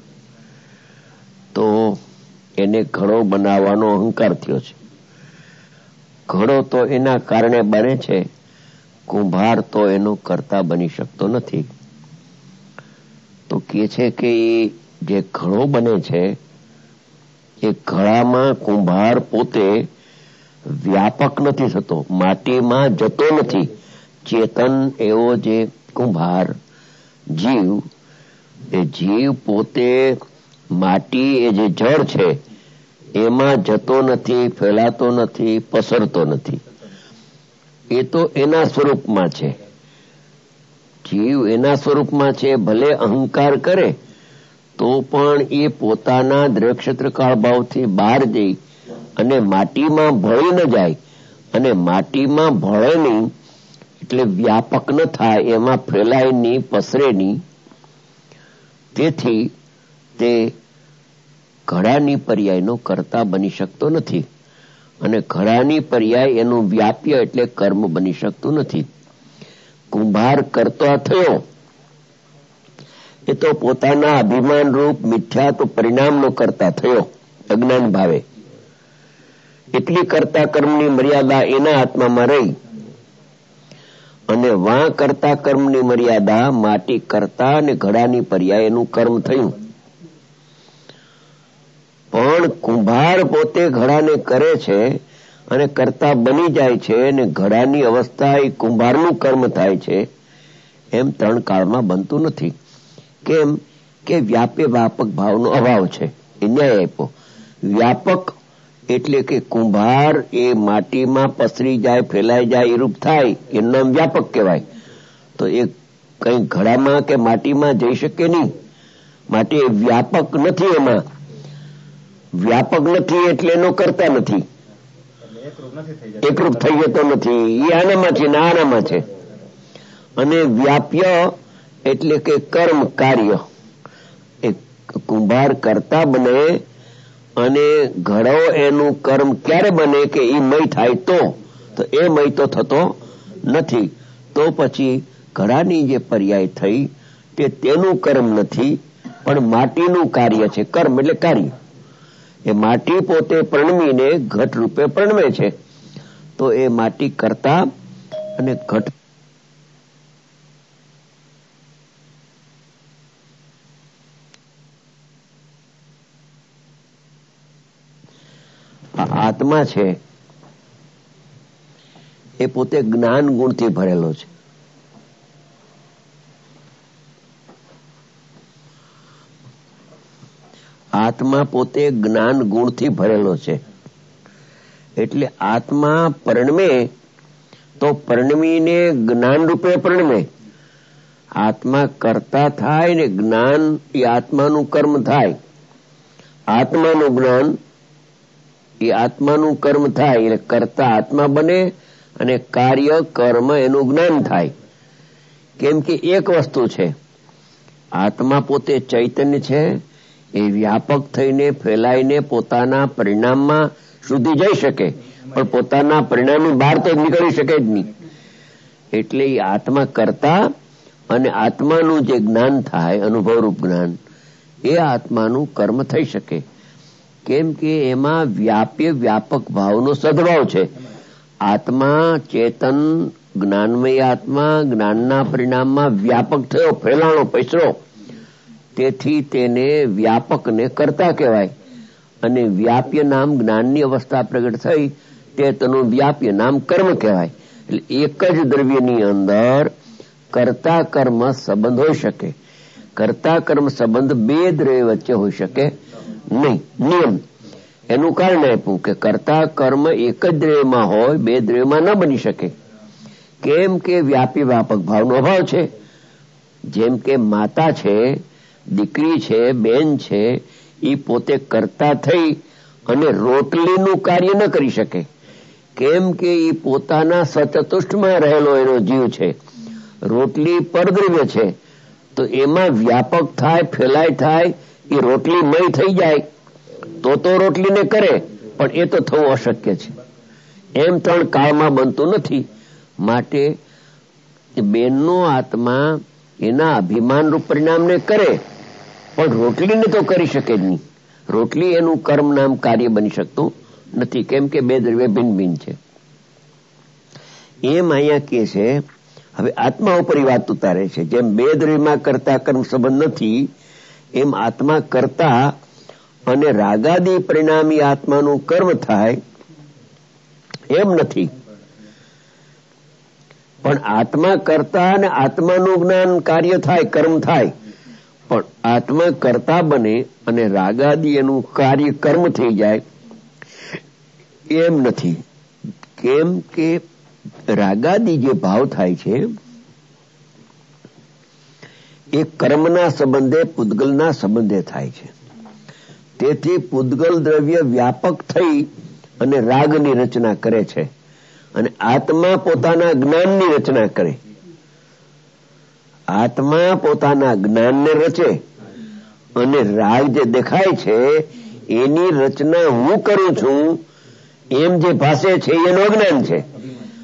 તો એને ઘડો બનાવવાનો અહંકાર થયો છે. ઘડો તો એના કારણે બને છે, કુંભાર તો એનો કરતા બની શકતો નથી. તો કહે છે કે જે ઘડો બને છે એ ઘડામાં કુંભાર પોતે વ્યાપક નથી થતો, માટીમાં જતો નથી. ચેતન એવો જે કુંભાર જીવ, એ જીવ પોતે માટી એ જે જળ છે એમાં જતો નથી, ફેલાતો નથી, પસરતો નથી. એ તો એના સ્વરૂપમાં છે. જીવ એના સ્વરૂપમાં છે. ભલે અહંકાર કરે તો પણ એ પોતાના દ્રક્ષેત્રકાળ ભાવથી બહાર જઈ અને માટીમાં ભળી ન જાય, અને માટીમાં ભળે નહીં એટલે વ્યાપક ન થાય, એમાં ફેલાય નહીં, પસરે નહીં. તેથી તે ઘડાની પર્યાયનો કરતા બની શકતો નથી, અને ઘડાની પર્યાય એનું વ્યાપ્ય એટલે કર્મ બની શકતું નથી. કુંભાર કરતો થયો એ તો પોતાના અભિમાન રૂપ મિથ્યા તો પરિણામનો કરતા થયો અજ્ઞાન ભાવે. એટલી કરતા કર્મની મર્યાદા એના આત્મામાં રહી અને વા કરતા કર્મની મર્યાદા માટી કરતા અને ઘડાની પર્યાય એનું કર્મ થયું. પણ કુંભાર પોતે ઘડાને કરે છે અને કરતા બની જાય છે અને ઘડાની અવસ્થા એ કુંભારનું કર્મ થાય છે. એમ ત્રણ કાળમાં બનતું નથી. કેમ કે વ્યાપે વ્યાપક ભાવનો અભાવ છે. એ ન્યાય આપ્યો. વ્યાપક એટલે કે કુંભાર એ માટીમાં પસરી જાય, ફેલાઈ જાય, એ રૂપ થાય, એનું નામ વ્યાપક કહેવાય. તો એ કઈ ઘડામાં કે માટીમાં જઈ શકે નહીં. માટે વ્યાપક નથી. એમાં વ્યાપક નથી એટલે એનો કરતા નથી, એકરૂપ થઈ જતો નથી. એ આનામાં છે ને આનામાં છે. અને વ્યાપ્ય એટલે કે કર્મ કાર્ય. એ કુંભાર કરતા બને અને ઘડો એનું કર્મ ક્યારે બને કે એ મય થાય તો તો એ મય તો થતો નથી. તો પછી ઘડાની જે પર્યાય થઈ તે તેનું કર્મ નથી પણ માટીનું કાર્ય છે. કર્મ એટલે કાર્ય. એ માટી પોતે પ્રણમીને ઘટ રૂપે પ્રણમે છે. તો એ માટી કરતા અને ઘટ આત્મા છે એ પોતે જ્ઞાન ગુણથી ભરેલો છે. આત્મા પોતે જ્ઞાન ગુણથી ભરેલો છે. એટલે આત્મા પરણમે તો પરણમીને જ્ઞાન રૂપે પરણમે. આત્મા કરતા થાય ને જ્ઞાન એ આત્માનું કર્મ થાય. આત્માનું જ્ઞાન એ આત્માનું કર્મ થાય એટલે કરતા આત્મા બને અને કાર્ય કર્મ એનું જ્ઞાન થાય. કેમ કે એક વસ્તુ છે, આત્મા પોતે ચૈતન્ય છે. એ વ્યાપક થઈને ફેલાઈને પોતાના પરિણામમાં સુધી જઈ શકે પણ પોતાના પરિણામની બહાર તો નીકળી શકે જ નહીં. એટલે એ આત્મા કરતા અને આત્માનું જે જ્ઞાન થાય અનુભવરૂપ જ્ઞાન એ આત્માનું કર્મ થઈ શકે. કેમ કે એમાં વ્યાપ્ય વ્યાપક ભાવનો સદભાવ છે. આત્મા ચેતન જ્ઞાનમય આત્મા જ્ઞાનના પરિણામમાં વ્યાપક થયો, ફેલાણો, પસરો. તેથી તેને વ્યાપકને કરતા કહેવાય અને વ્યાપ્ય નામ જ્ઞાનની અવસ્થા પ્રગટ થઈ તે તેનું વ્યાપ્ય નામ કર્મ કહેવાય. એટલે એક જ દ્રવ્યની અંદર કરતા કર્મ સંબંધ હોઈ શકે. કરતા કર્મ સંબંધ બે દ્રવ્ય વચ્ચે હોઈ શકે નહીં. નિયમ એનું કારણ આપ્યું કે કરતા કર્મ એક જ દ્રવ્યમાં હોય, બે દ્રવ્યમાં ન બની શકે. કેમ કે વ્યાપી વ્યાપક ભાવનો અભાવ છે. જેમ કે માતા છે, દીકરી છે, બેન છે, એ પોતે કરતા થઈ અને રોટલીનું કાર્ય ન કરી શકે. કેમ કે એ પોતાના સચતુષ્ટમાં રહેલો એનો જીવ છે. રોટલી પરદ્રવ્ય છે તો એમાં વ્યાપક થાય, ફેલાય થાય, એ રોટલી મય થઈ જાય તો તો રોટલીને કરે પણ એ તો થવું અશક્ય છે. એમ ત્રણ કાળમાં બનતું નથી. માટે બેનનો આત્મા એના અભિમાન રૂપ પરિણામને કરે પણ રોટલીને તો કરી શકે જ નહીં. રોટલી એનું કર્મ નામ કાર્ય બની શકતું નથી. કેમ કે બે દ્રવ્ય ભિન્ન ભિન્ન છે. એમ અહીંયા કે છે હવે આત્મા ઉપર વાત ઉતારે છે. જેમ બે દ્રવ્યમાં કરતા કર્મ સંબંધ નથી એમ આત્મા કરતા અને રાગાદી પરિણામી આત્માનું કર્મ થાય એમ નથી. પણ આત્મા કરતા અને આત્માનું જ્ઞાન કાર્ય થાય, કર્મ થાય. પણ આત્મા કરતા બને અને રાગાદી એનું કાર્ય કર્મ થઈ જાય એમ નથી. કેમ કે રાગાદી જે ભાવ થાય છે એ કર્મના સંબંધે, પૂતગલના સંબંધે થાય છે. તેથી પૂતગલ દ્રવ્ય વ્યાપક થઈ અને રાગની રચના કરે છે અને આત્મા પોતાના જ્ઞાનની રચના કરે. આત્મા પોતાના જ્ઞાનને રચે અને રાગ જે દેખાય છે એની રચના હું કરું છું એમ જે ભાષે છે એનું અજ્ઞાન છે.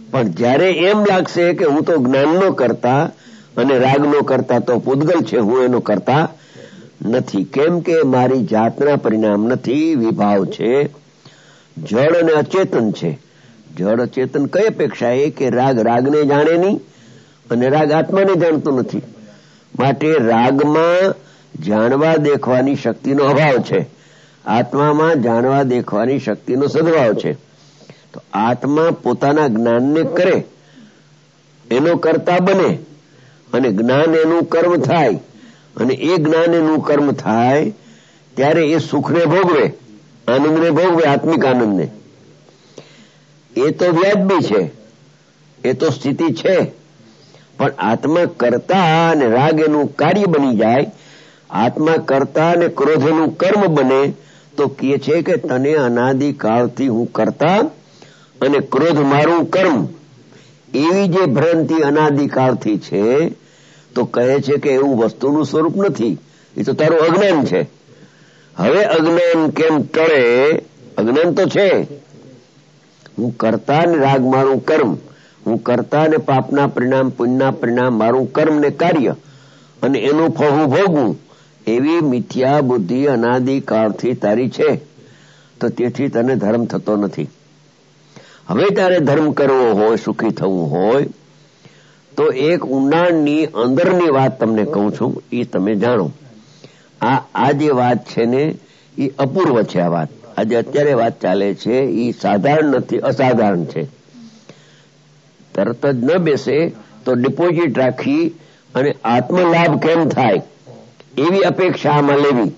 પણ જ્યારે એમ લાગશે કે હું તો જ્ઞાનનો કરતા અને રાગનો કરતા તો પૂતગલ છે, હું એનો કરતા નથી. કેમ કે મારી જાતના પરિણામ નથી, વિભાવ છે, જળ અને અચેતન છે. જળ અચેતન કઈ અપેક્ષા એ કે રાગ રાગને જાણે નહીં અને રાગ આત્માને જાણતો નથી. માટે રાગમાં જાણવા દેખવાની શક્તિનો અભાવ છે, આત્મામાં જાણવા દેખવાની શક્તિનો સદભાવ છે. તો આત્મા પોતાના જ્ઞાનને કરે, એનો કરતા બને અને જ્ઞાન એનું કર્મ થાય અને એ જ્ઞાન એનું કર્મ થાય ત્યારે એ સુખને ભોગવે, આનંદને ભોગવે, આત્મિક આનંદને. એ તો વ્યાજબી છે, એ તો સ્થિતિ છે. પણ આત્મા કરતા અને રાગ એનું કાર્ય બની જાય, આત્મા કરતા અને ક્રોધ એનું કર્મ બને તો કહે છે કે તને અનાદિકાળથી હું કરતા અને ક્રોધ મારું કર્મ, એવી જે ભ્રાંતિ અનાદિકાળથી છે તો કહે છે કે એવું વસ્તુનું સ્વરૂપ નથી, એ તો તારું અજ્ઞાન છે. હવે અજ્ઞાન કેમ ટળે? અજ્ઞાન તો છે. હું કરતા ને રાગ મારું કર્મ, હું કરતા ને પાપના પરિણામ પુણ્યના પરિણામ મારું કર્મ ને કાર્ય અને એનું ફળ હું ભોગવું, એવી મિથ્યા બુદ્ધિ અનાદિકાળથી તારી છે. તો તેથી તને ધર્મ થતો નથી. હવે તારે ધર્મ કરવો હોય, સુખી થવું હોય તો એક ઊંડાણની અંદરની વાત તમને કહું છું, એ તમે જાણો. આ આ જે વાત છે ને એ અપૂર્વ છે. આ વાત આજે અત્યારે વાત ચાલે છે એ સાધારણ નથી, અસાધારણ છે. તરત જ ન બેસે તો ડિપોઝિટ રાખી અને આત્મલાભ કેમ થાય એવી અપેક્ષા આમાં લેવી.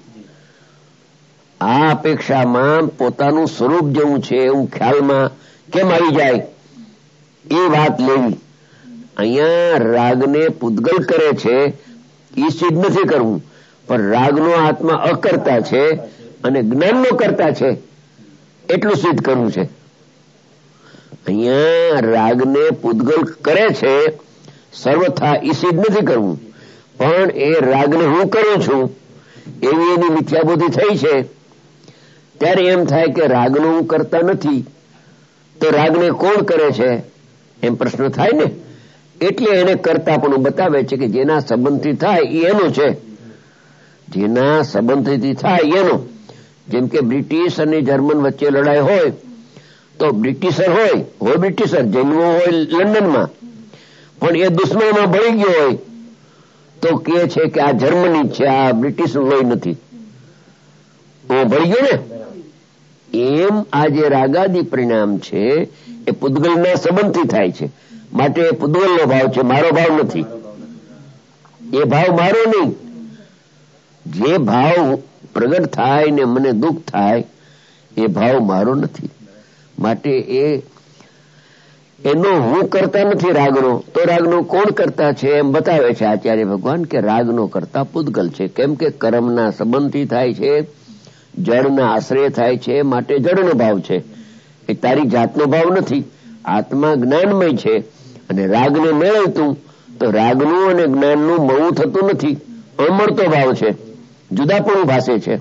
આ અપેક્ષામાં પોતાનું સ્વરૂપ જેવું છે એવું ખ્યાલમાં કેમ આવી જાય એ વાત લેવી. અહીંયા રાગને પૂતગલ કરે છે એ સિદ્ધ નથી કરવું, પણ રાગનો આત્મા અકર્તા છે અને જ્ઞાનનો કરતા છે એટલું સિદ્ધ કરવું છે. અહીંયા રાગને પૂતગલ કરે છે સર્વથા એ સિદ્ધ નથી કરવું, પણ એ રાગને હું કરું છું એવી એની મિથ્યાબુદ્ધિ થઈ છે. ત્યારે એમ થાય કે રાગનો હું કરતા નથી તો રાગને કોણ કરે છે એમ પ્રશ્ન થાય ને. એટલે એને કરતા પણ બતાવે છે કે જેના સંબંધથી થાય એ એનો છે, જેના સંબંધથી થાય એનો. જેમ કે બ્રિટિશ અને જર્મન વચ્ચે લડાઈ હોય તો બ્રિટિશર હોય હોય બ્રિટિશર જન્મો હોય લંડનમાં, પણ એ દુશ્મનમાં ભળી ગયો હોય તો કહે છે કે આ જર્મની છે, આ બ્રિટિશ લોહી નથી, ભળી ગયો ને. એમ આ જે રાગાદી પરિણામ છે એ પૂતગલના સંબંધથી થાય છે, માટે એ પૂતગલનો ભાવ છે, મારો ભાવ નથી. એ ભાવ મારો નહીં. જે ભાવ પ્રગટ થાય ને મને દુઃખ થાય એ ભાવ મારો નથી. માટે એ એનો હું કરતા નથી રાગનો. તો રાગનો કોણ કરતા છે એમ બતાવે છે આચાર્ય ભગવાન કે રાગનો કરતા પૂતગલ છે. કેમ કે કર્મના સંબંધથી થાય છે, જળના આશ્રય થાય છે, માટે જળનો ભાવ છે. એ તારી જાતનો ભાવ નથી. આત્મા જ્ઞાનમય છે અને રાગને મેળવતું તો રાગનું અને જ્ઞાનનું મળવું થતું નથી, અમળતો ભાવ છે, જુદાપણું ભાષે છે.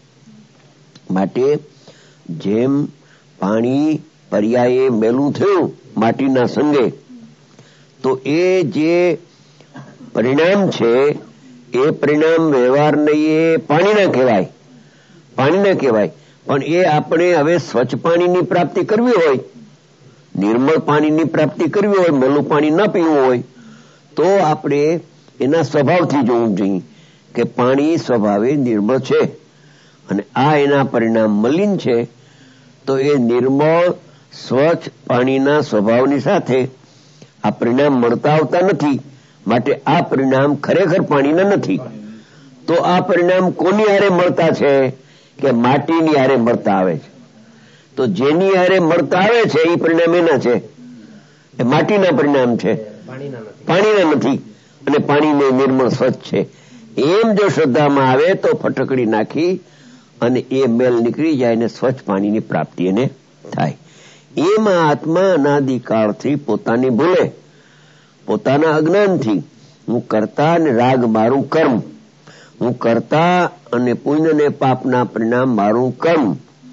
માટે જેમ પાણી પર્યાયે મેલું થયું માટીના સંગે, તો એ જે પરિણામ છે એ પરિણામ વ્યવહાર નહીં, એ પાણીના કહેવાય, પાણીના કહેવાય. પણ એ આપણે હવે સ્વચ્છ પાણીની પ્રાપ્તિ કરવી હોય, નિર્મળ પાણીની પ્રાપ્તિ કરવી હોય, મેલું પાણી ન પીવું હોય તો આપણે એના સ્વભાવથી જોવું જોઈએ કે પાણી સ્વભાવે નિર્મળ છે અને આ એના પરિણામ મલિન છે. તો એ નિર્મળ સ્વચ્છ પાણીના સ્વભાવની સાથે આ પરિણામ મળતા આવતા નથી, માટે આ પરિણામ ખરેખર પાણીના નથી. તો આ પરિણામ કોની હારે મળતા છે કે માટીની હારે મળતા આવે છે. તો જેની હારે મળતા આવે છે એ પરિણામ એના છે, એ માટીના પરિણામ છે, પાણીના નથી. અને પાણીને નિર્મળ સ્વચ્છ છે એમ જો શ્રદ્ધામાં આવે તો ફટકડી નાખી અને એ મેલ નીકળી જાય ને સ્વચ્છ પાણીની પ્રાપ્તિ એને થાય. એમાં આત્મા અનાદિકાળથી પોતાની ભૂલે, પોતાના અજ્ઞાનથી હું કરતા અને રાગ મારું કર્મ, હું કરતા અને પુણ્ય ને પાપના પરિણામ મારું કર્મ,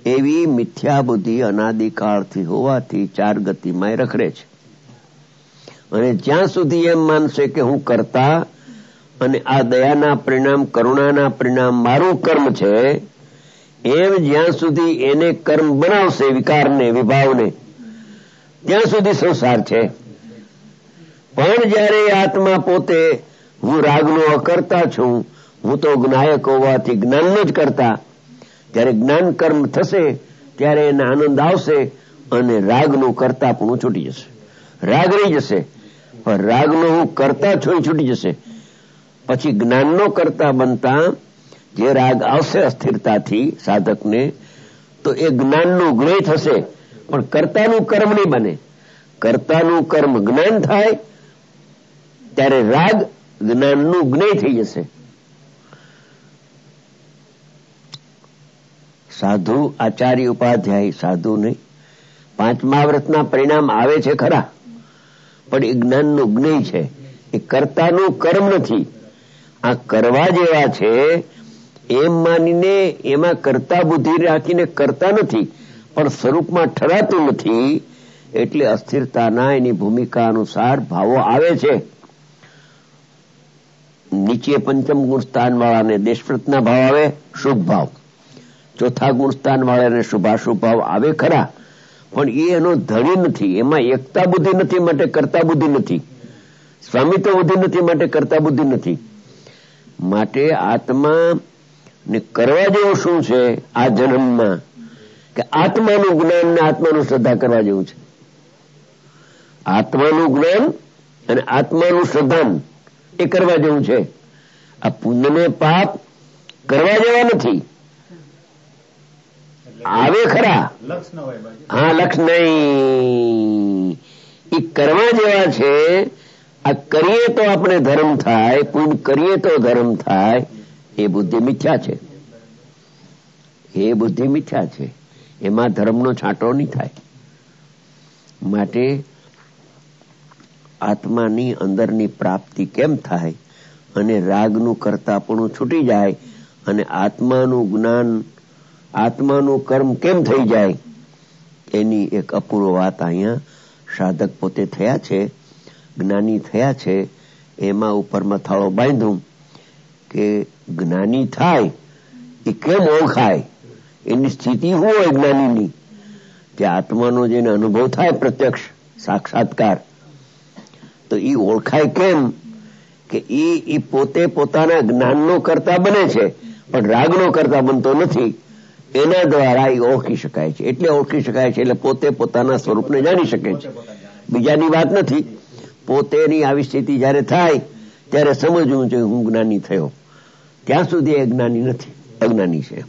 એવી મિથ્યા બુદ્ધિ અનાદિકાળથી હોવાથી ચાર ગતિમાં રખડે છે. અને જ્યાં સુધી એમ માનશે કે હું કરતા અને આ દયાના પરિણામ કરુણાના પરિણામ મારું કર્મ છે, એમ જ્યાં સુધી એને કર્મ બનાવશે, વિકારને વિભાવને, ત્યાં સુધી સંસાર છે. પણ જયારે આત્મા પોતે હું રાગનો અકર્તા છું, હું તો જ્ઞાયક હોવાથી જ્ઞાનનો જ કરતા, ત્યારે જ્ઞાન કર્મ થશે ત્યારે એને આનંદ આવશે અને રાગનું કરતા પણ છૂટી જશે. રાગ રહી જશે પણ રાગનો હું કરતા છું છૂટી જશે. પછી જ્ઞાનનો કરતા બનતા જે રાગ આવશે અસ્થિરતાથી સાધકને, તો એ જ્ઞાનનું જ્ઞેય થશે પણ કર્તાનું કર્મ નહીં બને. કર્તાનું કર્મ જ્ઞાન થાય ત્યારે રાગ જ્ઞાનનું જ્ઞેય થઈ જશે. સાધુ આચાર્ય ઉપાધ્યાય સાધુ નહીં, પાંચમા વ્રતના પરિણામ આવે છે ખરા, પણ એ જ્ઞાનનું જ્ઞેય છે, એ કર્તાનું કર્મ નથી. આ કરવા જેવા છે એમ માનીને એમાં કરતા બુદ્ધિ રાખીને કરતા નથી, પણ સ્વરૂપમાં ઠરાતું નથી, એટલે અસ્થિરતાના એની ભૂમિકા અનુસાર ભાવો આવે છે. નીચે પંચમ ગુણ સ્થાન વાળાને દેશવ્રતના ભાવ આવે, શુભ ભાવ. ચોથા ગુણ સ્થાન વાળાને શુભાશુભ ભાવ આવે ખરા, પણ એ એનો ધણી નથી. એમાં એકતા બુદ્ધિ નથી માટે કરતા બુદ્ધિ નથી, સ્વામિત્વ બુદ્ધિ નથી માટે કરતા બુદ્ધિ નથી. માટે આત્મા ને કરવા જેવું શું છે આ જન્મમાં, કે આત્માનું જ્ઞાન ને આત્માનું શ્રદ્ધા કરવા જેવું છે. આત્માનું જ્ઞાન અને આત્માનું શ્રદ્ધાન એ કરવા જેવું છે. આ પુણ્ય ને પાપ કરવા જેવા નથી, આવે ખરા, હા લક્ષ નહીં, એ કરવા જેવા છે. આ કરીએ તો આપણે ધર્મ થાય, પુણ્ય કરીએ તો ધર્મ થાય, એ બુદ્ધિ મિથ્યા છે. એ બુદ્ધિ મિથ્યા છે, એમાં ધર્મનો છાંટો નહીં થાય. માટે આત્માની અંદરની પ્રાપ્તિ કેમ થાય અને રાગનું કરતાપણું છૂટી જાય અને આત્માનું જ્ઞાન, આત્માનું કર્મ કેમ થઈ જાય, એની એક અપૂર્વ વાત અહીંયા સાધક પોતે થયા છે, જ્ઞાની થયા છે. એમાં ઉપર મથાળો બાંધું કે જ્ઞાની થાય એ કેમ ઓળખાય, એની સ્થિતિ શું હોય જ્ઞાનીની, કે આત્માનો જેને અનુભવ થાય પ્રત્યક્ષ સાક્ષાત્કાર, તો એ ઓળખાય કેમ, કે એ પોતે પોતાના જ્ઞાનનો કરતા બને છે પણ રાગનો કરતા બનતો નથી. એના દ્વારા એ ઓળખી શકાય છે. એટલે ઓળખી શકાય છે એટલે પોતે પોતાના સ્વરૂપને જાણી શકે છે, બીજાની વાત નથી. પોતેની આવી સ્થિતિ જયારે થાય ત્યારે સમજવું જોઈએ હું જ્ઞાની થયો, ત્યાં સુધી એ જ્ઞાની નથી, અજ્ઞાની છે.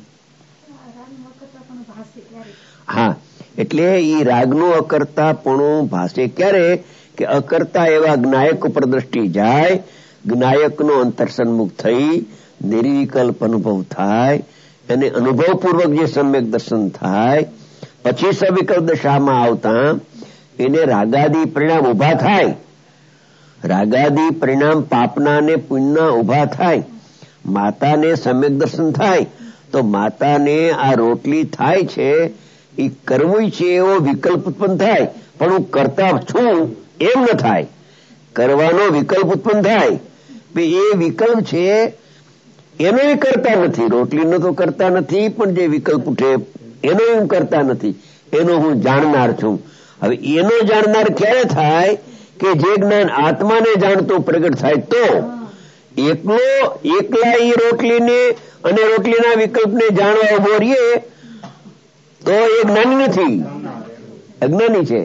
હા, એટલે એ રાગનું અકર્તાપણું ભાષે ક્યારે, કે અકર્તા એવા જ્ઞાયક ઉપર દ્રષ્ટિ જાય, જ્ઞાયકનો અંતરસન્મુખ થઈ નિર્વિકલ્પ અનુભવ થાય, અને અનુભવપૂર્વક જે સમ્યક દર્શન થાય, પછી સવિકલ્પ દશામાં આવતા એને રાગાદી પરિણામ ઉભા થાય. રાગાદી પરિણામ પાપના ને પુણ્યના ઉભા થાય. માતાને સમ્યક દર્શન થાય તો માતાને આ રોટલી થાય છે એ કરવું છે એવો વિકલ્પ ઉત્પન્ન થાય, પણ હું કરતા છું એમ ન થાય. કરવાનો વિકલ્પ ઉત્પન્ન થાય, એ વિકલ્પ છે એનો એ કરતા નથી, રોટલીનો તો કરતા નથી, પણ જે વિકલ્પ ઉઠે એનો હું કરતા નથી, એનો હું જાણનાર છું. હવે એનો જાણનાર ક્યારે થાય, કે જે જ્ઞાન આત્માને જાણતો પ્રગટ થાય. તો એકલો એકલા એ રોટલીને અને રોટલીના વિકલ્પને જાણવા ઉભો રહીએ તો એ જ્ઞાની નથી, અજ્ઞાની છે.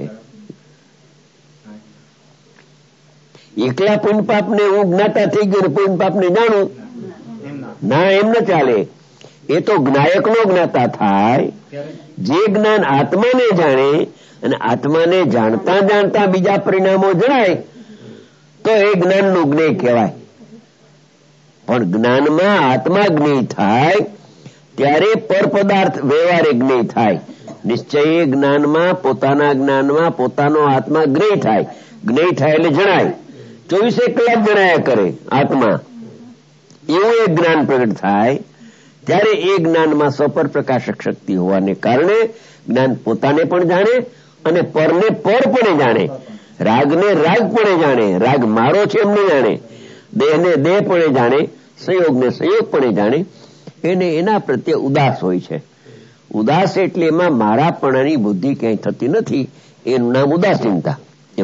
એકલા પુણ્ય પાપને હું જ્ઞાતા થઈ ગયો પુણ્ય પાપને જાણું, ના એમ ન ચાલે. એ તો જ્ઞાયકનો જ્ઞાતા થાય. જે જ્ઞાન આત્માને જાણે અને આત્માને જાણતા જાણતા બીજા પરિણામો જણાય તો એ જ્ઞાનનું જ્ઞેય કહેવાય. પણ જ્ઞાનમાં આત્મા જ્ઞેય થાય ત્યારે પર પદાર્થ વ્યવહારે જ્ઞેય થાય. નિશ્ચય જ્ઞાનમાં પોતાના જ્ઞાનમાં પોતાનો આત્મા જ્ઞેય થાય. જ્ઞેય થાય એટલે જણાય, ચોવીસે કલાક જણાયા કરે આત્મા, એવું એક જ્ઞાન પ્રગટ થાય ત્યારે એ જ્ઞાનમાં સપર પ્રકાશક શક્તિ હોવાને કારણે જ્ઞાન પોતાને પણ જાણે અને પરને પર પણ જાણે, રાગને રાગ પણ જાણે, રાગ મારો છે એમ નહીં જાણે, દેહને દેહ પણ જાણે, સંયોગને સંયોગ પણ જાણે, એને એના પ્રત્યે ઉદાસ હોય છે. ઉદાસ એટલે એમાં મારાપણાની બુદ્ધિ ક્યાંય થતી નથી, એનું નામ ઉદાસીનતા.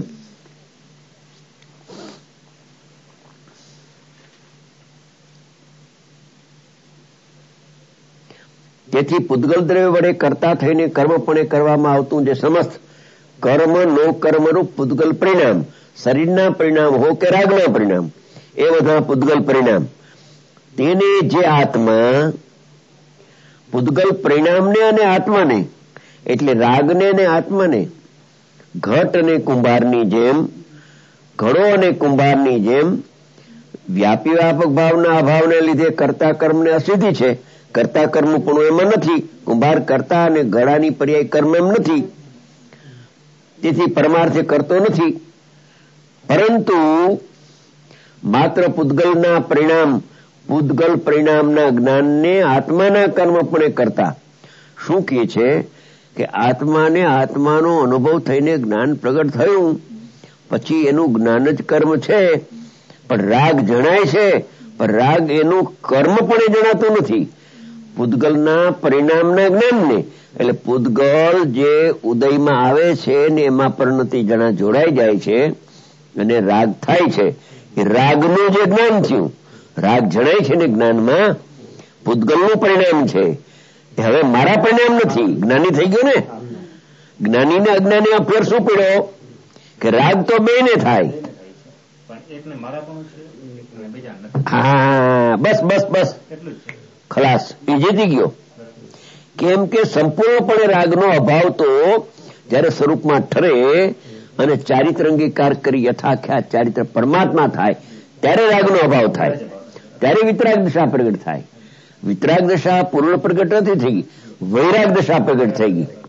તેથી પૂતગલ દ્રવ્ય વડે કરતા થઈને કર્મપણે કરવામાં આવતું જે સમસ્ત કર્મ નો કર્મરૂપ પૂતગલ પરિણામ, શરીરના પરિણામ હો કે રાગના પરિણામ, એ બધા પૂતગલ પરિણામ, તેને જે આત્મા પૂતગલ પરિણામને અને આત્માને એટલે રાગને અને આત્માને ઘટ અને કુંભારની જેમ, ઘડો અને કુંભારની જેમ વ્યાપી વ્યાપક ભાવના અભાવને લીધે કરતા કર્મને અસિદ્ધિ છે. કરતા કર્મ પણ એમાં નથી, કુંભાર કરતા અને ઘડાની પર્યાય કર્મ એમ નથી, તેથી પરમાર્થે કરતો નથી. પરંતુ માત્ર પૂતગલના પરિણામ, પૂતગલ પરિણામના જ્ઞાનને આત્માના કર્મ પણ કરતા શું કહે છે કે આત્માને આત્માનો અનુભવ થઈને જ્ઞાન પ્રગટ થયું પછી એનું જ્ઞાન જ કર્મ છે, પણ રાગ જણાય છે, પણ રાગ એનું કર્મ પણ જણાતું નથી. પૂતગલના પરિણામના જ્ઞાનને એટલે પૂતગલ જે ઉદયમાં આવે છે ને એમાં પરિણતિ જણા જોડાઈ જાય છે અને રાગ થાય છે, એ રાગનું જે જ્ઞાન થયું, રાગ જણાય છે ને જ્ઞાનમાં પૂતગલનું પરિણામ છે, એ હવે મારા પરિણામ નથી, જ્ઞાની થઈ ગયો ને. જ્ઞાની ને અજ્ઞાની આ ફેર શું પડ્યો કે રાગ તો બેને થાય. હા બસ બસ બસ ખલાસ, એ જીતી ગયો. કેમ કે સંપૂર્ણપણે રાગનો અભાવ તો જયારે સ્વરૂપમાં ઠરે અને ચારિત્રંગીકાર કરી યથાખ્યાત ચારિત્ર પરમાત્મા થાય ત્યારે રાગનો અભાવ થાય, ત્યારે વિતરાગ દશા પ્રગટ થાય. વિતરાગ દશા પૂર્ણ પ્રગટ નથી થઈ ગઈ, વૈરાગ દશા પ્રગટ થઈ ગઈ.